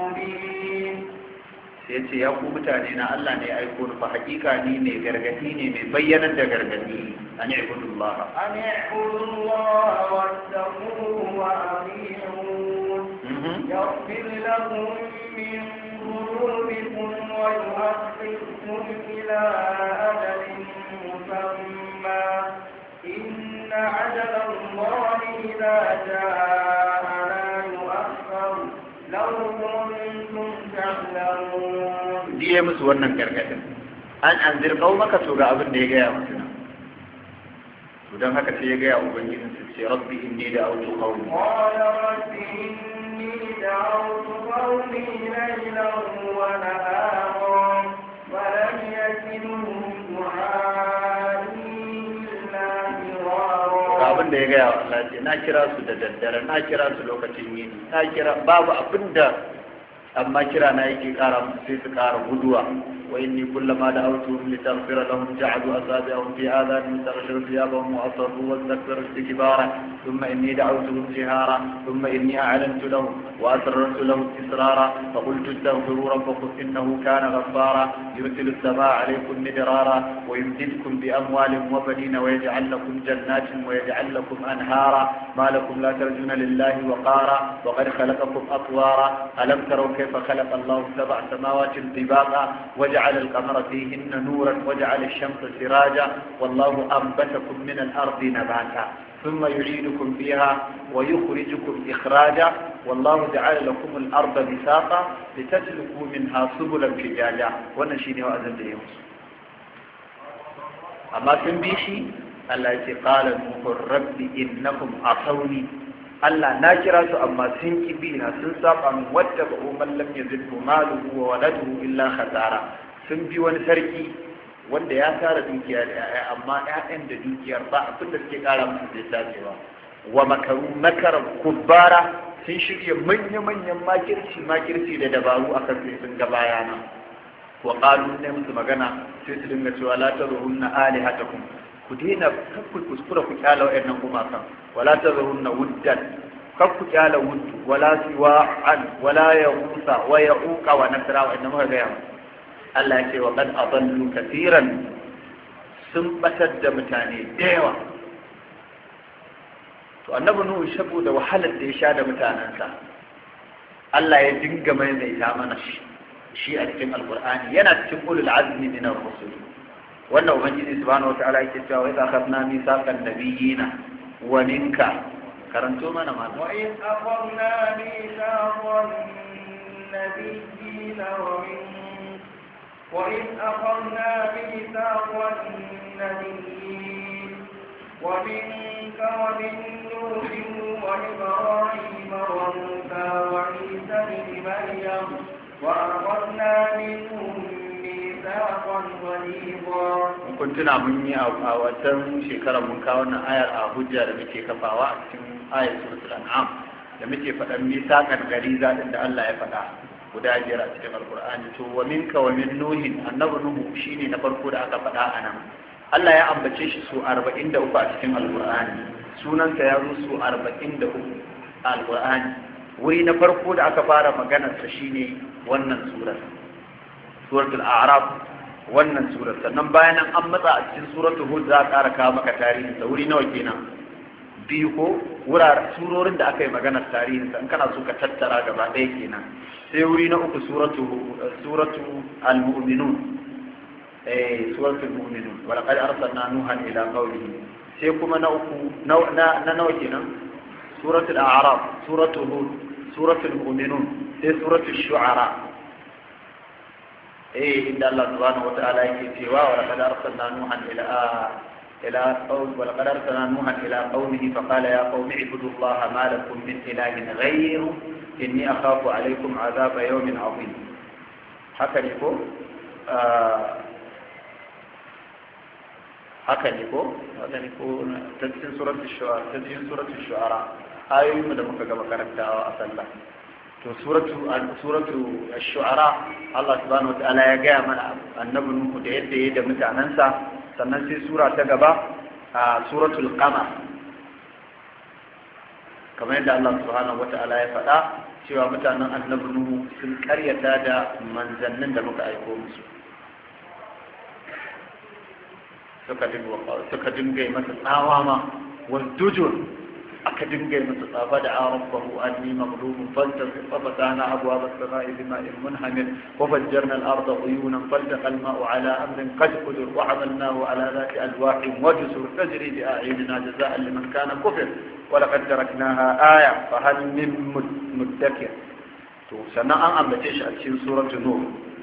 sai ce ya ku mutane na Allah ne aiko ni fa hakika ni ne gargadi ne mai bayyanar da gargadi an ibudullah an ibudullah wattaquhu wa ati'un yaghfir lakum min dhunubikum wa yu'akhirukum ila ajalin musamma inna ajala Allahi idha jaa la yu'akhkhar law kuntum ta'lamun diye musu wannan gargadin an anzir qaumaka to ga abin da ya gaya musu to dan haka sai ya gaya ubangijin su ce rabbi inni da'awtu qaumi qala rabbi inni da'awtu qaumi laylan wa naharan wa lam yazidhum du'a'i illa firara abin da ya gaya wa Allah ce na kira su da daddare na kira su lokacin yini na kira babu abinda amma kira na yake kara musu sai su kara guduwa wa inni kullama da'awtuhum litaghfira lahum ja'alu asabi'ahum fi adhanihim taghshaw thiyabahum wa asarru wastakbaru istikbara thumma inni da'awtuhum jihara thumma inni a'lantu lahum wa asrartu lahum israra fa qultu astaghfiru rabbakum innahu kana ghaffara yursilu as-samaa'a 'alaykum midrara wa yumdidkum bi amwalin wa banina wa yaj'al lakum jannatin wa yaj'al lakum anhara ma lakum la tarjuna lillahi waqara wa qad khalaqakum atwara alam taraw كيف خلق الله سبع سماوات طباقا وجعل القمر فيهن نورا وجعل الشمس سراجا والله أنبتكم من الأرض نباتا ثم يعيدكم فيها ويخرجكم إخراجا والله جعل لكم الأرض بساطا لتسلكوا منها سبلا فجاجا ونشيني وأذن ديوس أما تنبيشي التي قال نوح الرب إنكم عصوني Allah na kira su amma sun ki bi na sun saba min wadda ba umman lam yazidhu maluhu wa waladuhu illa khasara sun bi wani sarki wanda ya tara dukiya da ƴaƴa amma ƴaƴan da dukiyar ba abin da suke kara musu da dacewa wa makaru makara kubbara sun shirya manya manyan makirci makirci da dabaru akan sai sun ga bayana wa qalu ne musu magana sai su dinga cewa la tarunna alihatakum ku daina kakku kuskura ku kyala wa'annan gumakan wala tazarunna wuddan kakku kyala wuddu wala siwa'an wala yaqusa wa yauqa wa nasra wa inna muka gaya Allah ya ce wa qad adallu katiran sun batar da mutane da yawa to annabi nuhu shabu da wahalar da ya sha da mutanansa Allah ya dinga maimaita mana shi shi a cikin alqur'ani yana cikin ulul azmi min ar-rusul wannan ubangiji subhanahu wataala yake cewa wa idza akhadna mithaqan nabiyina wa minka karanto mana ma wa in akhadna mithaqan nabiyina wa min wa in akhadna mithaqan nabiyyin wa minka wa min nuhin wa ibrahim wa musa wa isa ibn maryam وأخذنا منهم ميثاقا غليظا. kun tuna mun yi a watan shekarar mun kawo wannan ayar a hujja da muke kafawa a cikin ayar suratul an'am da muke faɗan misaqan gariza din da Allah ya faɗa guda biyar a cikin alqur'ani. To wa minka wa min nuhin, annabi nuhu shine na farko da aka faɗa a nan. Allah ya ambace shi su arba'in da uku a cikin alqur'ani, sunansa ya zo su arba'in da uku a alqur'ani. wuri na farko da aka fara maganarsa shine wannan surar, suratul a'raf, wannan surar. Sannan bayan an matsa a cikin suratul hud za a ƙara kawo maka tarihin sa. Wuri nawa kenan? Biyu ko wurare surorin da aka yi maganar tarihin sa in kana so ka tattara gaba ɗaya kenan. Sai wuri na uku suratu suratu al-mu'minun, eh suratul mu'minun, wa laqad arsalna nuhan ila qaumihi. Sai kuma na uku na na nawa kenan? Suratul a'raf, suratul hud, suratul mu'minun, sai suratul shu'ara. إيه إن الله سبحانه وتعالى يكتوى ولقد أرسلنا نوحا إلى إلى قوم ولقد أرسلنا نوحا إلى قومه فقال يا قوم اعبدوا الله ما لكم من إله غيره إني أخاف عليكم عذاب يوم عظيم. هكذا يقول هكذا يقول هكذا يقول تدين سورة الشعراء تدين سورة الشعراء آية من دمك كما كانت أصلا. to suratu suratu ash-shu'ara Allah subhanahu wataala ya gaya mana annabi Nuhu da yadda yayi da mutanansa. Sannan sai sura ta gaba a suratul qamar, kamar yadda Allah subhanahu wataala ya faɗa cewa mutanen annabi Nuhu sun karyata da manzannin da muka aiko musu, suka dinga suka dinga masa tsawa ma wasdujur, aka dinga masa tsafa da rabbahu anni maghlubun fantasir fafatana abwaab as-samaa'i bima'in munhamir wa fajjarna al-arda uyunan faltaqa al-ma'u ala amrin qad qadir wa 'amalnahu ala dhati alwaahin wa jusur tajri bi a'yunina jazaa'an liman kana kufir wa laqad taraknaha aya fa hal min muddakir. to sannan an ambace shi a cikin suratul nur.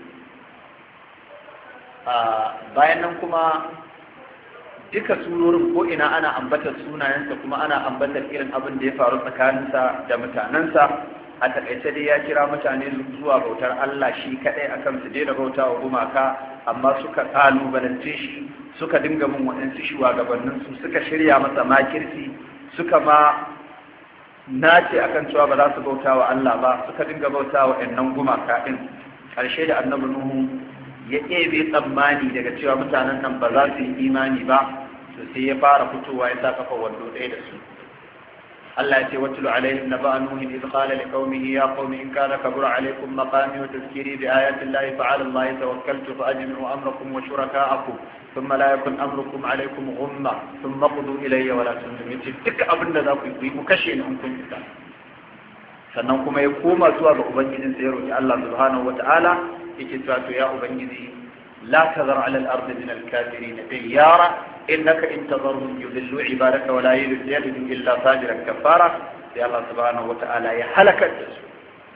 bayan nan kuma duka surorin ko ina ana ambatar sunayensa kuma ana ambatar irin abin da ya faru tsakaninsa da mutanensa. A takaice dai ya kira mutane zuwa bautar Allah shi kadai akan su daina bauta wa gumaka, amma suka kalubalance shi, suka dinga bin waɗansu shugabannin su, suka shirya masa makirci, suka ma nace akan cewa ba za su bauta wa Allah ba, suka dinga bauta wa ɗannan gumaka din. Ƙarshe da annabi Nuhu ya ɗebe tsammani daga cewa mutanen nan ba za su yi imani ba, to sai ya fara fitowa ya sa kafa wando ɗaya da su. Allah ya ce watlu alaihim naba'a nuhin idh qala liqaumihi ya qaumi in kana kabura alaykum maqami wa tadhkiri bi ayati llahi fa 'ala allahi tawakkaltu fa ajmi'u amrakum wa shuraka'akum thumma la yakun amrukum alaykum ghumma thumma qudu ilayya wa la tunziru. Duk abin da za ku yi ku kashe ni in kun fita. Sannan kuma ya koma zuwa ga ubangijin sa ya roki Allah subhanahu wata'ala yake cewa to ya ubangiji la tazar ala al-ardi min al-kafirin diyara innaka in tadharhum yudillu ibadaka wa la yalidu illa fajiran kafara. sai Allah subhanahu wata'ala ya halaka da su.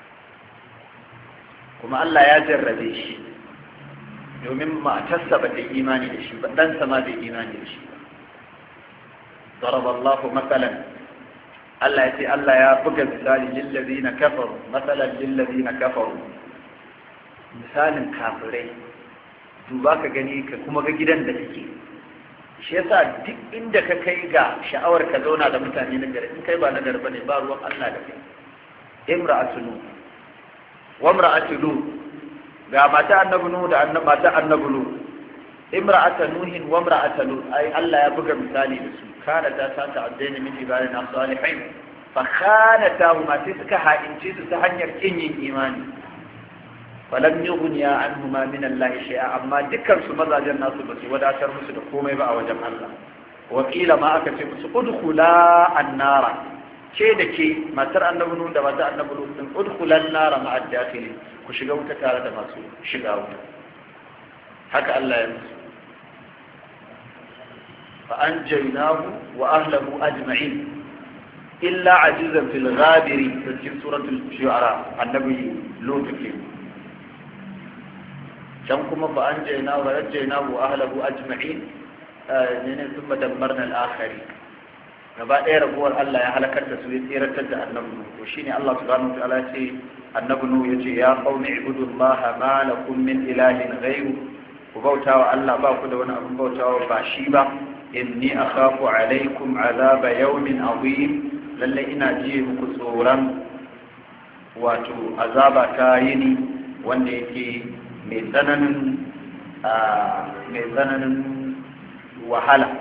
kuma Allah ya jarrabe shi domin matarsa ba ta imani da shi ba, ɗansa ma bai imani da shi ba. daraballahu masalan, Allah ya ce Allah ya buga misali lil ladina kafaru, masalan lil ladina kafaru, misalin kafirai. Duba ka gani ka kuma ga gidan da kake. Shi yasa duk inda ka kai ga sha'awar ka zauna da mutane na gari, in kai ba na gari bane ba ruwan Allah da kai. Imra'atu Nuh wa imra'atu Lut, ga mata annabi Nuh da annabi mata annabi Lut. Imra'atu Nuhin wa imra'atu Lut, ai Allah ya buga misali da su. Kana ta ta ta'addaina min ibadina salihin fa khanatahuma, sai suka ha'ince su ta hanyar kin yin imani. falam yughniya anhuma min Allah shay'a, amma dukkan su mazajen nasu ba su wadatar musu da komai ba a wajen Allah. Wakila ma aka ce musu udkhula an-nara, ce da ke matar annabi Nuh da matar annabi Lut din, udkhulan nara ma'a ad-dakhilin, ku shiga wuta tare da masu shiga wuta. Haka Allah ya musu. fa anjaynahu wa ahlihi ajma'in illa ajizan fil ghabiri, cikin suratul shu'ara annabi Lut ke. can kuma fa an jaina wa rajjaina wa ahlahu ajma'in ne ne thumma dammarna al-akhari. gaba ɗaya raguwar Allah ya halakar da su ya tseratar da annabi nuhu to shine Allah subhanahu wataala ya ce annabi nuhu ya ce ya qaumi ibudullaha ma lakum min ilahin ghayru ku bautawa Allah ba ku da wani abin bautawa ba shi ba inni akhafu alaikum azaba yawmin azim lalle ina ji muku tsoron wato azaba ta yini wanda yake mai tsananin mai tsananin wahala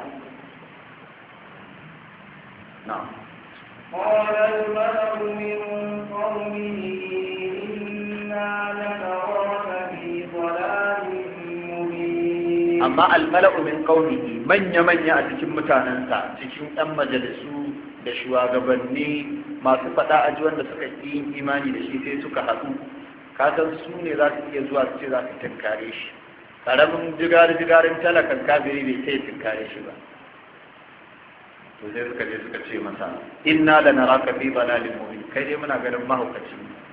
na'am قال الملأ من قومه إنا لنراك في ضلال مبين أما الملأ من قومه من يمن يأتي متاننسا cikin ɗan majalisu da shugabanni masu faɗa a ji wanda suka yi imani da shi sai suka haɗu kasan su ne za su iya zuwa su ce za su tunkare shi ƙaramin jigar-jigarin talakan kafiri bai sai tunkare shi ba to sai suka je suka ce masa inna la naraka fi dalalin mubin kai dai muna ganin mahaukaci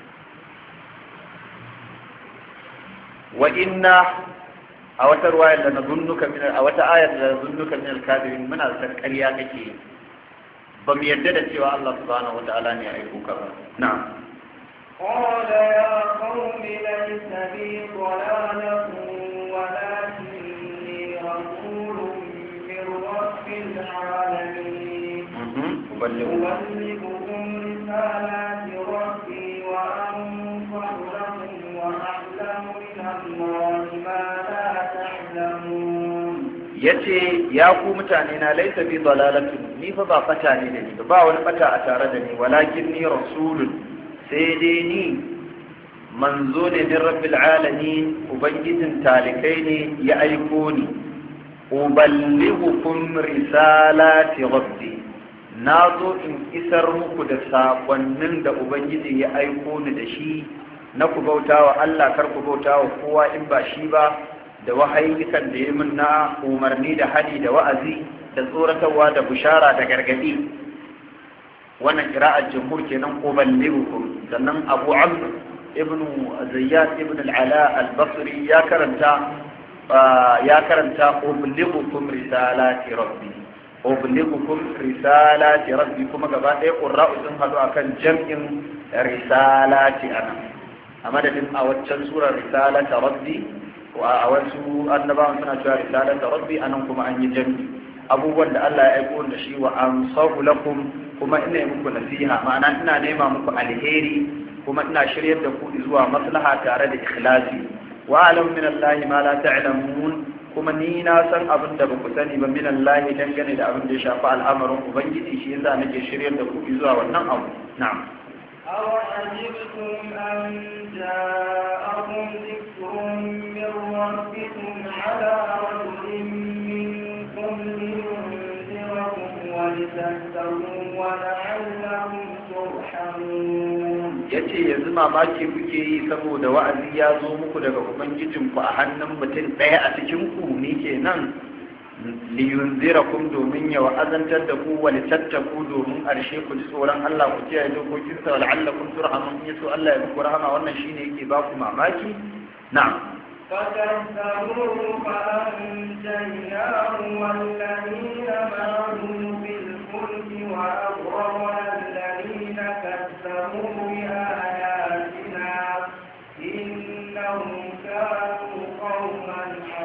wa inna a wata ruwayar da nazunnuka min a wata ayar da nazunnuka min al-kadibin muna da ƙarya kake ba mu yarda da cewa Allah subhanahu wataala ne ya aiko ka ba na'am قال يا قوم ليس بي ضلالة ولكني رسول من رب العالمين أبلغكم رسالات ربي وأنصح لكم وأعلم من الله ما لا تعلمون yace ya ku mutane na laisa bi dalalatin ni fa ba fata ne da ni ba wani fata a tare da ni walakin ni rasulun sai dai ni manzo ne min rabbil alamin ubangijin talikai ne ya aiko ni uballighukum risalati rabbi nazo in isar muku da sakonnin da ubangiji ya aiko ni da shi na ku bautawa Allah kar ku bautawa kowa in ba shi ba da wahayikan da ya min na umarni da hadi da wa'azi da tsoratarwa da bushara da gargadi wannan qira'ar jumhur kenan uballighukum sannan Abu Amr ibn Zayyad ibn al-Ala al-Basri ya karanta ya karanta uballighukum risalati rabbi uballighukum risalati rabbi kuma gaba ɗaya qurra'u sun hadu akan jam'in risalati ana a madadin a waccan surar risalata rabbi wa a wasu annabawan suna cewa risalata rabbi anan kuma an yi jam'i abubuwan da Allah ya aiko da shi wa ansahu lakum kuma ina yi muku nasiha ma'ana ina nema muku alheri kuma ina shiryar da ku zuwa maslaha tare da ikhlasi wa alam min Allah ma la ta'lamun kuma ni na san abin da ba ku sani ba min Allah dangane da abin da ya shafi al'amarin ubangiji shi yasa nake shiryar da ku zuwa wannan abu na'am أَوَعَجِبْتُمْ أَنْ جَاءَكُمْ ذِكْرٌ مِّن رَّبِّكُمْ عَلَىٰ رَجُلٍ مِّنكُمْ لِيُنذِرَكُمْ وَلِتَتَّقُوا وَلَعَلَّكُمْ تُرْحَمُونَ yace yanzu mamaki kuke yi saboda wa'azi ya zo muku daga ubangijinku a hannun mutum ɗaya a cikin ku ni kenan liyunzirakum domin ya wa'azantar da ku wa litattaku domin arshe ku ji tsoron Allah ku kiyaye dokokin sa la'allakum turhamun yaso Allah ya muku rahama wannan shine yake ba ku mamaki na'am فكذبوه فأنجيناه والذين معه بالفلك وأغرقنا الذين كذبوا بآياتنا إنهم كانوا قوما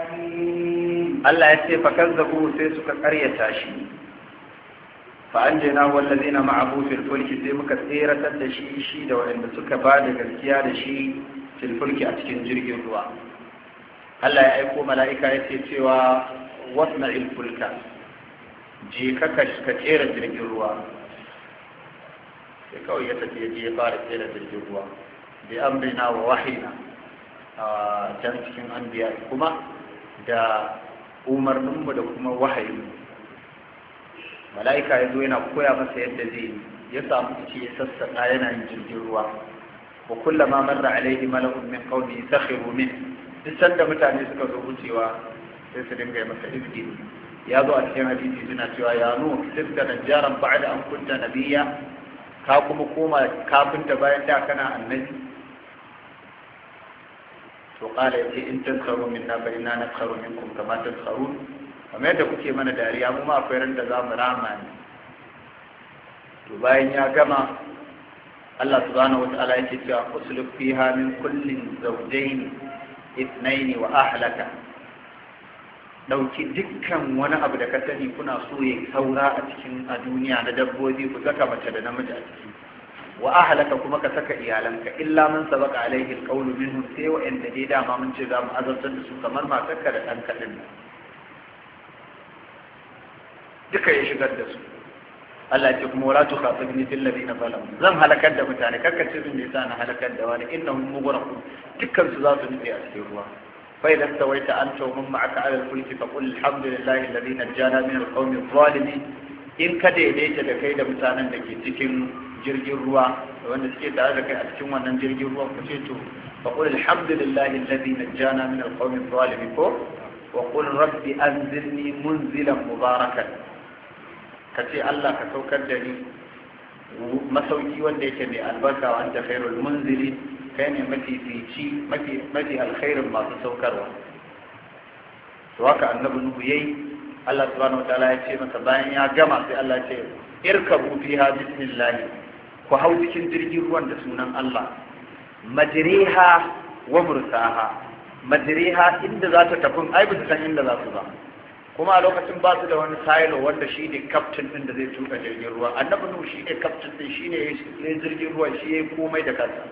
حميد Allah ya ce fakazzabu sai suka karyata shi fa anjayna wallazina ma'ahu fil fulki sai muka tseratar da shi shi da waɗanda suka ba da gaskiya da shi fil fulki a cikin jirgin ruwa Allah ya aiko mala'ika ya ce cewa wasna'il fulka je ka ka tsera jirgin ruwa sai kawai ya tafi je ya fara tsera jirgin ruwa bi amrina wa wahina a can cikin anbiya kuma da umarninmu da kuma wahayi mala'ika ya zo yana koya masa yadda zai ya samu ce ya sassaƙa yana yin jirgin ruwa wa kullama marra alaihi mala'un min qawmi sakhiru min duk sanda mutane suka zo wucewa sai su dinga masa izgi ya zo a cikin hadisi suna cewa ya nu sirka najjaran ba'da an kunta nabiyya ka kuma koma kafinta bayan da kana annabi وقال يتي إن تسخروا منا فإنا نسخر منكم كما تسخرون وما yadda kuke mana dariya mu ma akwai ran da za mu rama ne to bayan ya gama Allah subhanahu wata'ala yake cewa usluk fiha min kullin zawjayn ithnayn wa ahlaka dauki dukkan wani abu da ka sani kuna so ya saura a cikin a duniya na dabbobi ku saka mace da namiji a ciki wa ahlaka kuma ka saka iyalanka illa man sabaka alaihi alqawlu minhum sai wa inda dai dama mun ce za mu azabtar da su kamar matarka da dan kadin duka ya shigar da su Allah ce kuma wala tukhatibni fil ladina zalamu zan halakar da mutane karkace sun da yasa na halakar da wani innahum mughraqun dukkan su za su nutse a cikin ruwa fa idan tawaita anta wa man ma'aka ala al-fulki fa qul alhamdulillahi alladhi najjana min al-qawmi adh-dhalimin in ka daidaita da kai da mutanen da ke cikin jirgin ruwa da wanda suke tare da kai a cikin wannan jirgin ruwa ku ce to fa qul alhamdulillahi alladhi najjana min al-qawmi adh-dhalimin ko wa qul rabbi anzilni munzilan mubarakan ka ce Allah ka saukar da ni masauki wanda yake mai albarka wa anta khairul munzili kai ne mafi fici mafi mafi alkhairin masu saukarwa to haka annabi nuhu yayi Allah subhanahu wataala ya ce masa bayan ya gama sai Allah ya ce irkabu fiha bismillah ku hau cikin jirgin ruwan da sunan Allah majriha wa mursaha majriha inda za ta tafi ai ba san inda za su ba kuma a lokacin ba su da wani silo wanda shi ne kaftin din da zai tuka jirgin ruwa annabi nuhu shi ne kaftin din shi ne ya jirgin ruwa shi ya komai da kansa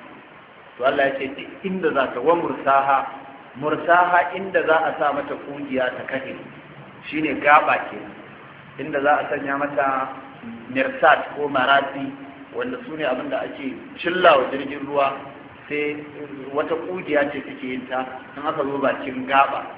to Allah ya ce duk inda za ta wa mursaha mursaha inda za a sa mata kungiya ta kafe shi ne gaba ke inda za a sanya mata mirsat ko marati wanda su ne abinda ake cillawa jirgin ruwa sai wata kungiya ce take yin ta in aka zo bakin gaba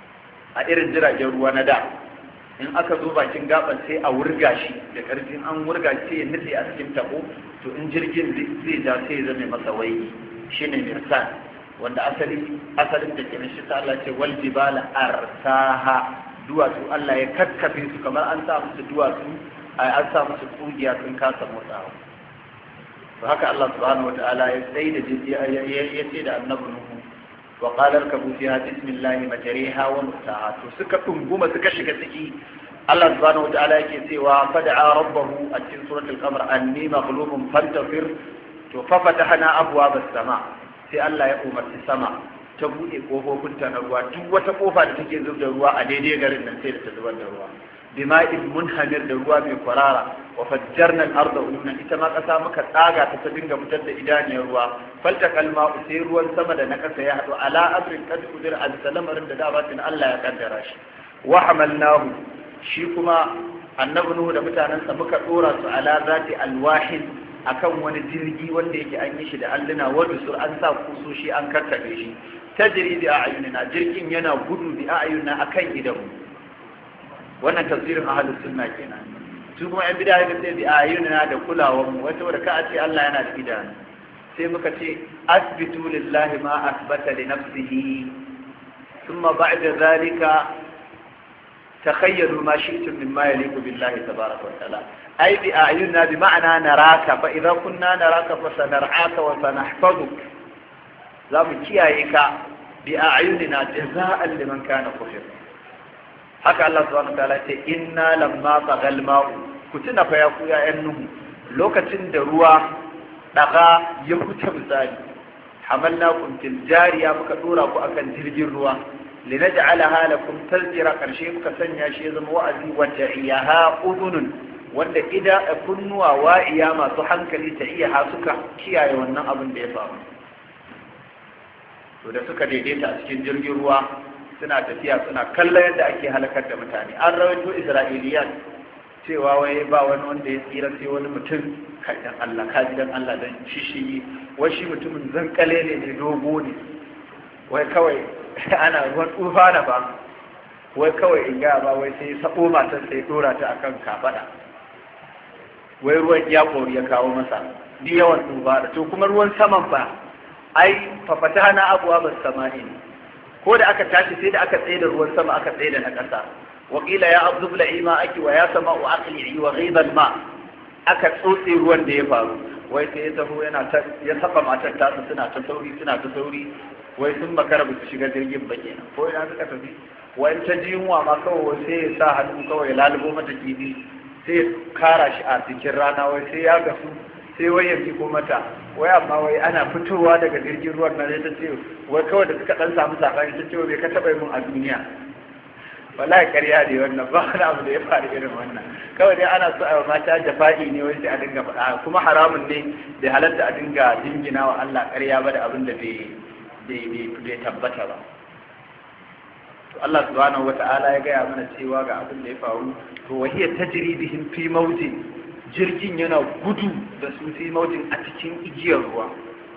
a irin jiragen ruwa na da in aka zo bakin gaban sai a wurga shi da ƙarfin an wurga shi ya nutse a cikin tabo to in jirgin zai ja sai ya zame masa wayi shine mirsan wanda asali asalin da kenan shi ta Allah ce wal jibala arsaha duwatsu Allah ya kakkafe su kamar an sa musu duwatsu an sa musu kugiya sun kasa motsawa to haka Allah subhanahu wataala ya tsaye da jirgi ya ce da annabi Nuhu وقال اركبوا فيها بسم الله مجريها ومرساها to suka tunguma suka shiga ciki Allah subhanahu wataala yake cewa fad'a rabbahu a cikin suratul qamar anni maghlubun fantafir to fa fatahna abwaab as-sama sai Allah ya umarci sama ta bude kofofin ta na ruwa duk wata kofa da take zubar da ruwa a daidai garin nan sai da ta zubar da ruwa bima'in munhamir da ruwa mai kwarara wa fajjarna al-arda uyunan ita ma kasa muka tsaga ta ta dinga fitar da idaniyar ruwa faltaqal ma'u sai ruwan sama da na kasa ya hadu ala amrin qad qudir al-salamarin da da batin Allah ya kaddara shi wa hamalnahu shi kuma annabi nuhu da mutanansa muka dora su ala zati alwahid akan wani jirgi wanda yake an yi shi da alluna wadda sur an sa kusoshi an karkabe shi tajri bi a'yunina jirgin yana gudu bi a'yunina akan idanmu wannan tafsirin ahlus sunna kenan su kuma yan bid'a da sai bi ayyuna da kulawar mu wato da ka ce Allah yana da idanu sai muka ce asbitu lillahi ma asbata li nafsihi thumma ba'da zalika takhayyalu ma shi'tum mimma yaliqu billahi tabaaraka wa ta'ala ay bi ayyuna bi ma'ana naraka fa idha kunna naraka fa sanar'aka wa sanahfazuk za mu kiyaye ka bi ayyunina jazaa'an liman kana kufir haka Allah subhanahu wataala ce inna lamma tagal ma'u ku tuna fa ya ku ya'yan nuhu lokacin da ruwa daga ya huce misali hamalnakum fil jariya muka dora ku akan jirgin ruwa linaj'alaha lakum tazkira karshe muka sanya shi ya zama wa'azi wa ta'iyaha udhunun wanda ida kunnuwa wa'iya masu hankali ta iya ha suka kiyaye wannan abin da ya faru to da suka daidaita a cikin jirgin ruwa suna tafiya suna kallon yadda ake halakar da mutane an rawaito isra'iliyan cewa wai ba wani wanda ya tsira sai wani mutum kajan Allah kaji dan Allah dan shishi wai shi mutumin zan kalele ne dogo ne wai kawai ana ruwan tsufa na ba wai kawai in ga ba wai sai sabo matar sai dora ta akan kafada wai ruwan ya kori ya kawo masa di yawan tsufa da to kuma ruwan saman ba ai fa fatahna abwaabas samai ko da aka tashi sai da aka tsaye da ruwan sama aka tsaye da na ƙasa waƙila ya abdul la'ima aki wa ya sama wa aqli wa ghidal ma aka tsotse ruwan da ya faru wai sai ya taho yana ta ya saba matar ta suna ta sauri suna ta sauri wai sun makara ba su shiga jirgin ba kenan ko ina suka tafi wai ta ji yunwa ma kawai sai ya sa hannu kawai lalubo mata kifi sai kara shi a cikin rana wai sai ya gasu sai wai ya ko mata wai amma wai ana fitowa daga jirgin ruwan nan sai ta ce wai kawai da suka dan samu sabani ta ce wai ka taba mun a duniya wallahi ƙarya ne wannan ba wani abu da ya faru irin wannan kawai dai ana so a mata jafa'i ne wai sai a dinga faɗa kuma haramun ne da halatta a dinga dingina wa Allah ƙarya ba da abin da bai bai tabbata ba to Allah subhanahu wata'ala ya gaya mana cewa ga abin da ya faru to wahiya tajri bihim fi mawjin jirgin yana gudu da su fi mawjin a cikin igiyar ruwa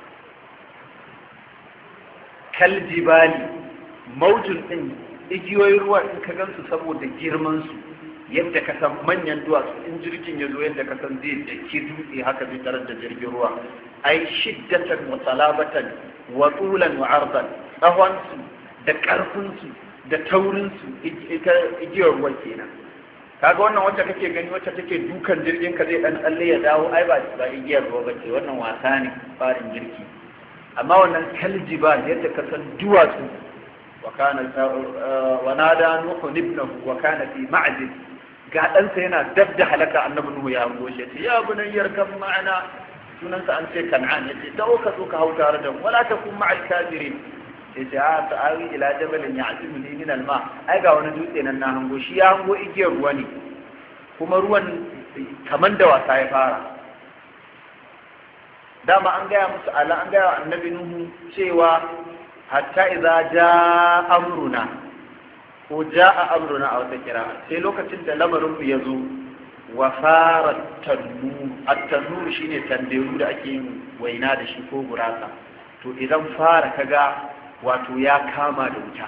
kal jibali mawjin din igiyoyin ruwa in ka gansu saboda girman su yadda ka san manyan duwatsu in jirgin ya zo yadda ka san zai daki dutse haka zai tarar da jirgin ruwa ai shiddatan wa salabatan wa tulan wa ardan tsawon su da karfin su da taurin su igiyar ruwa kenan kaga wannan wacce kake gani wacce take dukan jirgin ka zai dan tsalle ya dawo ai ba ba igiyar ruwa bace wannan wasa ne farin jirgi amma wannan kaljibal yadda ka san duwatsu وكان ونادى نوح ابنه وكان في معزل ga ɗansa yana dab da halaka annabi nuhu ya hango shi yace ya bunay yarkab ma'ana sunansa an ce kan'an yace dawo ka zo ka hau tare da mu wala takun ma'al kafirin yace a ta'awi ila jabalin ya'simuni min al-ma ai ga wani dutse nan na hango shi ya hango igiyar ruwa ne kuma ruwan kaman da wasa ya fara dama an gaya musu ala an gaya annabi nuhu cewa hatta idza jaa amruna ko jaa amruna a wata kira sai lokacin da lamarin ya zo wa fara tanur at-tanur shine tanderu da ake yin waina da shi ko gurasa to idan fara kaga wato ya kama da wuta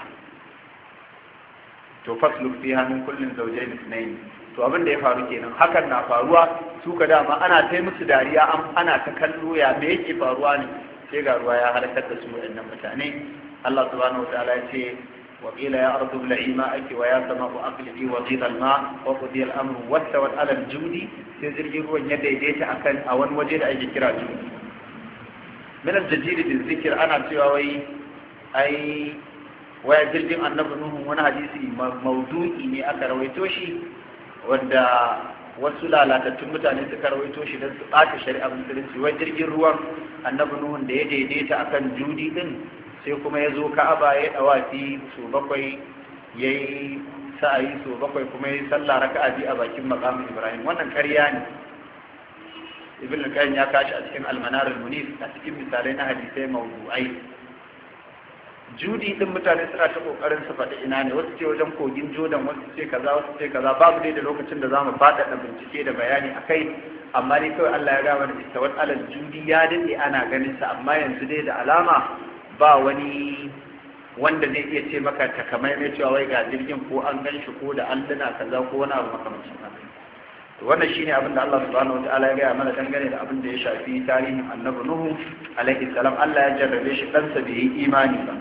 to fasluk fiha min kullin zawjayn ithnayn to abin da ya faru kenan hakan na faruwa su ka dama ana tai musu dariya ana ta kallo ya me yake faruwa ne sai ga ruwa ya halakar da su waɗannan mutane Allah subhanahu wa ta'ala ya ce wa qila ya ardu bla'i ma'aki wa ya sama'u aqli'i wa qila al-ma' wa qudiya al-amru wattawat 'ala al-judi sai jirgin ruwan ya daidaita akan a wani waje da ake kira judi min al-jadid bil zikr ana cewa wai ai waya jirgin annabi nuhu wani hadisi maudu'i ne aka rawaito shi wanda wasu lalatattun mutane suka rawaito shi don su ɓata shari'a musulunci wai jirgin ruwan annabi nuhun da ya daidaita akan judi din sai kuma ya zo ka'aba ya dawafi su bakwai ya yi sa'ayi su bakwai kuma ya yi sallah raka'a biyu a bakin maqamin ibrahim wannan ƙarya ne ibn al-qayyim ya kashi a cikin al-manar al-munif a cikin misalai na hadisai mawdu'ai judi din mutane suna ta kokarin su faɗi ina ne wasu ce wajen kogin jordan wasu ce kaza wasu ce kaza babu dai da lokacin da zamu faɗaɗa bincike da bayani akai amma dai kawai Allah ya gama da istawat alal judi ya dade ana ganin sa amma yanzu dai da alama ba wani wanda zai iya ce maka takamaimai cewa wai ga jirgin ko an gan shi ko da alluna kaza ko wani abu makamancin haka to wannan shine abin da Allah subhanahu wataala ya gaya mana dangane da abin da ya shafi tarihin annabi nuhu alaihi salam Allah ya jarrabe shi ɗansa bai yi imani ba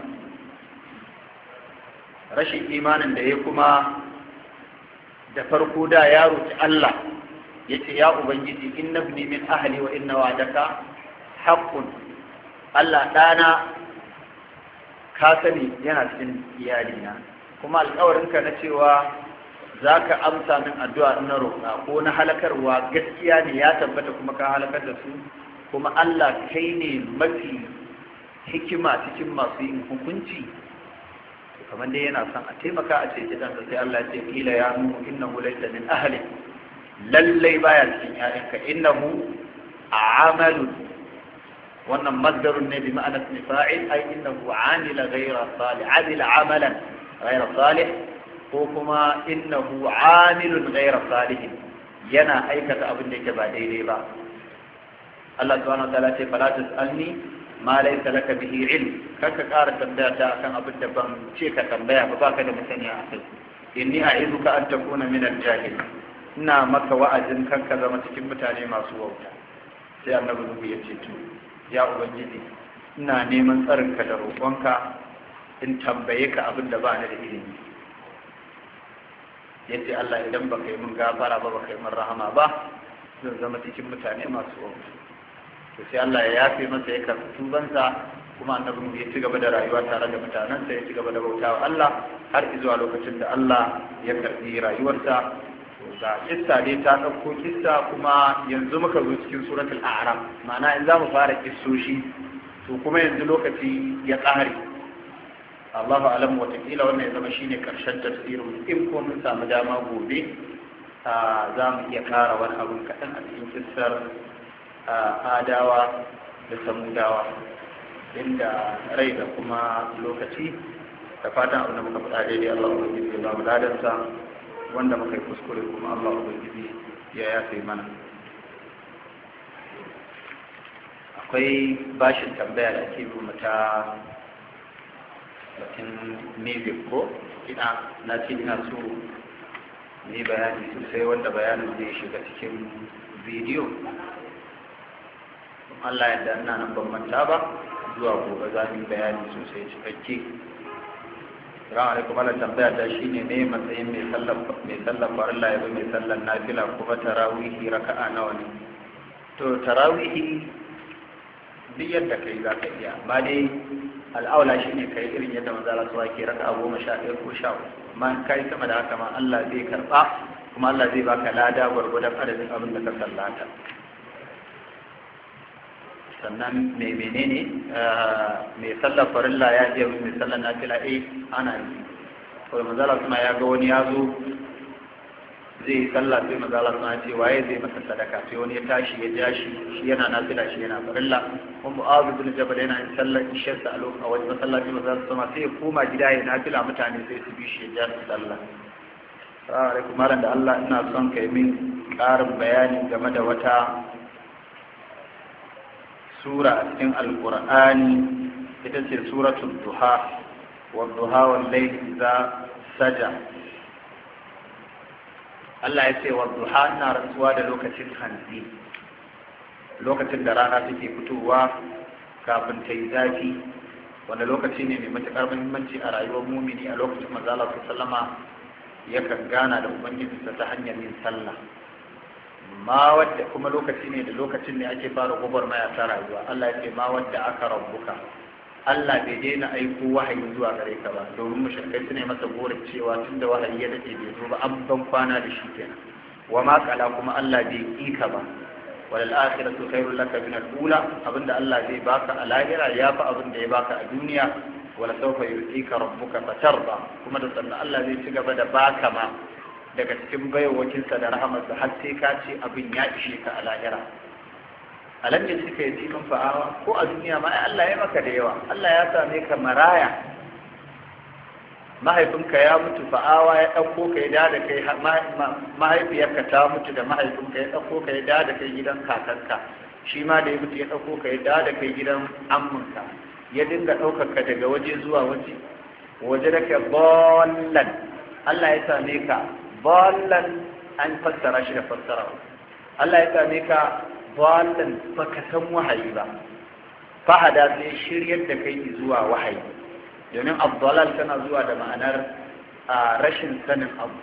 rashin imanin da ya kuma da farko da ya roƙi Allah ya ce ya ubangiji inna ibni min ahli wa inna wa'daka haqqun Allah ɗana ka sani yana cikin iyalina kuma alƙawarinka na cewa za ka amsa min addu'a na roƙa ko na halakarwa gaskiya ne ya tabbata kuma ka halakar da su kuma Allah kai ne mafi hikima cikin masu yin hukunci kamar dai yana son a taimaka a cikin ɗansa sai Allah ya ce kila ya nuhu innahu laysa min ahli lallai baya cikin ƴaƴanka innahu amalu wannan masdarun ne bi ma'ana ismi fa'il ay innahu amila ghayra salih amila amalan ghayra salih ko kuma innahu amilun ghayra salih yana aikata abin da yake ba daidai ba Allah subhanahu wa ta'ala ce fala tasalni ma laysa laka bihi ilm kaka ƙara tambaya ta akan abin da ban ce ka tambaya ba baka da masaniya a kai inni a'iduka an takuna min al-jahil ina maka wa'azin kanka zama cikin mutane masu wauta sai annabi Nuhu ya ce to ya ubangiji ina neman tsarinka da roƙonka in tambaye ka abin da ba ni da ilimi yace Allah idan baka yi min gafara ba baka yi min rahama ba zan zama cikin mutane masu wauta to sai Allah ya yafe masa ya karɓi tubansa kuma annabi ya ci gaba da rayuwa tare da mutanensa ya ci gaba da bautawa Allah har zuwa lokacin da Allah ya karɓi rayuwarsa ga kissa dai ta ɗauko kissa kuma yanzu muka zo cikin suratul a'raf ma'ana in za mu fara kissoshi to kuma yanzu lokaci ya ƙare Allahu alam watakila wannan ya zama shine karshen tafsirin in ko mun samu dama gobe za mu iya ƙara wani abun kaɗan a cikin kissar adawa da samudawa inda rai da kuma lokaci da fatan abin da muka faɗa daidai Allah ubangiji ya ba mu ladansa wanda muka yi kuskure kuma Allah ubangiji ya yafe mana. Akwai bashin tambaya da ake bi mata batun music ko ina na ce ina so ne bayani sosai wanda bayanin zai shiga cikin bidiyo. Allah yadda ina nan ban manta ba zuwa gobe za mu yi bayani sosai cikakke. Salamu alaikum, ala tambaya ta shine ne matsayin mai sallar mai sallar farilla yazo mai sallar nafila kuma tarawihi raka'a nawa ne? To tarawihi duk yadda kai za ka iya, amma dai al'aula shine kai irin yadda manzo Allah sallallahu alaihi raka'a goma sha ɗaya ko sha uku, amma kai sama da haka ma Allah zai karba kuma Allah zai baka lada gwargwadon adadin abin da ka sallata. Sannan mai menene mai sallar farilla ya je mai sallar nafila eh ana yi ko manzala kuma ya ga wani ya zo zai yi sallah sai manzala kuma ce waye zai masa sadaka sai wani ya tashi ya ja shi shi yana nafila shi yana farilla kuma Mu'adh bin Jabal yana yin sallar isha a lokacin a wajen masallaci manzala kuma sai ya koma gida ya nafila mutane sai su bi shi ya ja su sallah. Assalamu alaikum, malam da Allah ina son kai min ƙarin bayani game da wata sura a cikin alkur'ani ita ce suratul duha wa duha wal layli idza saja. Allah ya ce wa duha na rantsuwa da lokacin hantsi, lokacin da rana take fitowa kafin ta yi zafi, wanda lokaci ne mai matuƙar muhimmanci a rayuwar mumini. A lokacin manzo Allah sallama yakan gana da ubangijinsa ta hanyar yin sallah, ma wadda kuma lokaci ne da lokacin ne ake fara gwagwarmaya ta rayuwa. Allah ya ce ma wadda aka rabbuka, Allah bai daina aiko wahayi zuwa gare ka ba, domin mushrikai su ne masa gorin cewa tun da wahayi ya dade bai zo ba an ban kwana da shi kenan. Wa ma kala kuma Allah bai yi ka ba, wal akhiratu khairul laka min al ula, abinda Allah zai baka a lahira ya fi abinda ya baka a duniya. Wala sawfa yu'tika rabbuka fatarda, kuma da sannan Allah zai ci gaba da baka ma daga cikin bayawacinsa da rahamarsa har sai ka ce abin ya ishe ka a lahira. Alam ya suka yi cikin fa'awa ko a duniya ma Allah ya maka da yawa. Allah ya same ka maraya, mahaifinka ya mutu fa'awa ya ɗauko ka ya da kai, mahaifiyarka ta mutu da mahaifinka ya ɗauko ka ya da kai gidan kakanka, shi ma da ya mutu ya ɗauko ka ya da kai gidan amminka, ya dinga ɗaukar ka daga waje zuwa waje, waje da ka bollan. Allah ya same ka ballan, an fassara shi da fassara. Allah ya same ka ballan baka san wahayi ba, fahada sai shiryar da kai zuwa wahayi, domin abdalal tana zuwa da ma'anar a rashin sanin abu,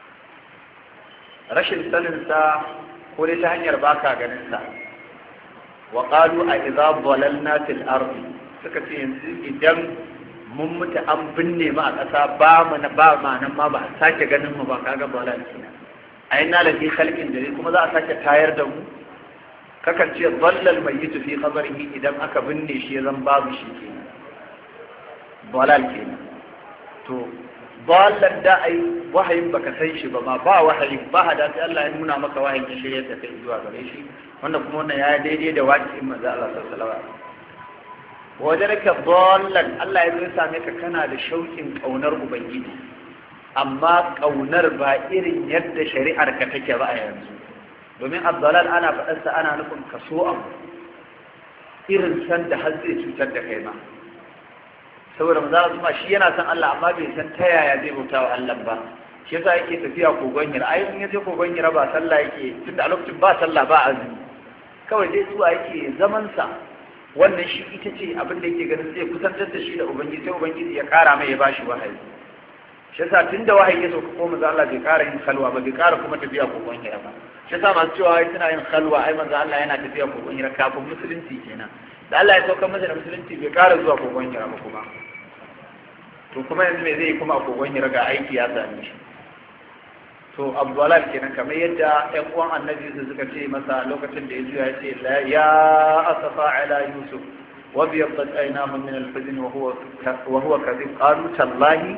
rashin sanin sa ko dai ta hanyar baka ganin sa. Wa qalu a idza dalalna fil ardi, suka ce yanzu idan mun mutu an binne mu a ƙasa ba mu na ba ma nan ma ba a sake ganin mu ba, kaga balal kenan. Aina la fi khalqin jadid, kuma za a sake tayar da mu. Kakan ce dallal mayyitu fi qabrihi, idan aka binne shi zan babu shi kenan, balal kenan. To balal da ai wahayin baka san shi ba ma, ba wahayi ba hada sai Allah ya nuna maka wahayin shirye da kai zuwa gare shi, wanda kuma wannan ya daidai da waƙin manzo Allah sallallahu alaihi wasallam. wajarka dallan, Allah ya zai same ka kana da shauƙin ƙaunar ubangiji, amma ƙaunar ba irin yadda shari'ar ka take ba a yanzu. Domin abdalal ana faɗarsa ana nufin kaso abu irin san da har zai cutar da kai ma, saboda manzo Allah shi yana san Allah amma bai san ta yaya zai bauta wa Allah ba. Shi yasa yake tafiya kogon Hira. Ai in yaje kogon Hira ba sallah yake, tunda a lokacin ba sallah ba azumi, kawai dai zuwa yake zaman sa. Wannan shi ita ce abin da yake ganin zai kusantar da shi da ubangiji, sai ubangiji ya kara mai ya bashi wahayi. Shi yasa tunda wahayi ya sauka ko manzo Allah bai kara yin khalwa ba, bai kara kuma tafiya kogon Hira ba. Shi yasa masu cewa ai suna yin khalwa, ai manzo Allah yana tafiya kogon Hira kafin musulunci kenan. Da Allah ya sauka masa da musulunci bai kara zuwa kogon Hira ba kuma. To kuma yanzu me zai yi kuma a kogon Hira ga aiki ya same shi. To to abdalal kenan kamar yadda ƴan uwan annabi su suka ce masa lokacin da ya juya ya ce ya asafa ala yusuf wa biyaddat aynahu min al-huzn wa huwa wa huwa kadhib qalu tallahi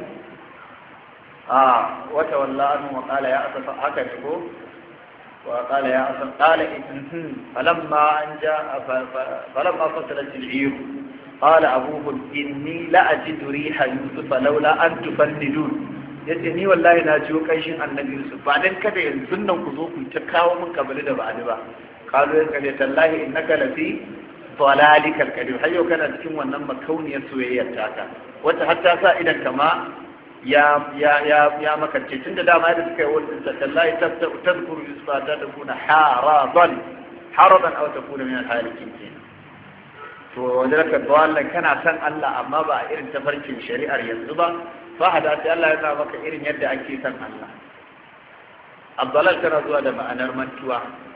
ah wa tawalla anhu wa qala ya asafa haka ne ko wa qala ya asafa qala in falamma anja falamma fasalat al-ayr قال أبوهم إني لا أجد ريح يوسف لولا أن تفندون yace ni wallahi na jiyo kanshin annabi Yusuf ba dan kada yanzu nan ku zo ku ta kawo min kabali da ba'adi ba qalu ya kalle tallahi innaka lafi dalalikal qadim hayyo kana cikin wannan makauniyar soyayyar taka wata hatta sa idan kama ya ya ya ya makance tunda dama da suka yi wannan tallahi tadhkuru Yusuf ta takuna haraban haraban aw takuna min al-halikin to wajen ka dawallan kana san Allah amma ba a irin tafarkin shari'ar yanzu ba fahada sai Allah ya sa maka irin yadda ake san Allah abdalal tana zuwa da ma'anar mantuwa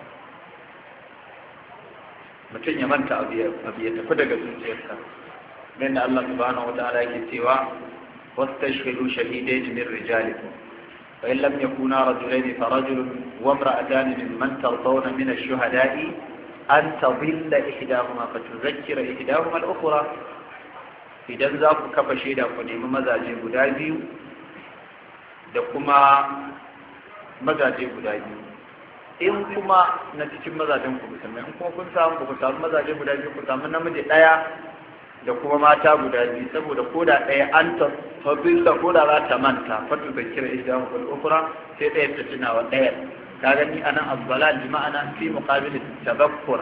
mutum ya manta abu ya tafi daga zuciyarsa min Allah subhanahu wataala yake cewa wastashhidu shahidayn min rijalikum fa in lam yakuna rajulayn fa rajulun wa imra'atan mimman tardawna min ash-shuhada'i an tadilla ihdahuma fa tudhakkira ihdahuma al-ukhra idan za ku kafa shaida ku nemi mazaje guda biyu da kuma mazaje guda biyu in kuma na cikin mazajen ku musamman in kuma kun samu ku samu mazaje guda biyu ku samu namiji daya da kuma mata guda biyu saboda koda daya an tadilla koda za ta manta fa tudhakkira ihdahuma al-ukhra sai daya ta tunawa daya ka gani anan abdalal bi ma'ana fi muqabil tadhakkur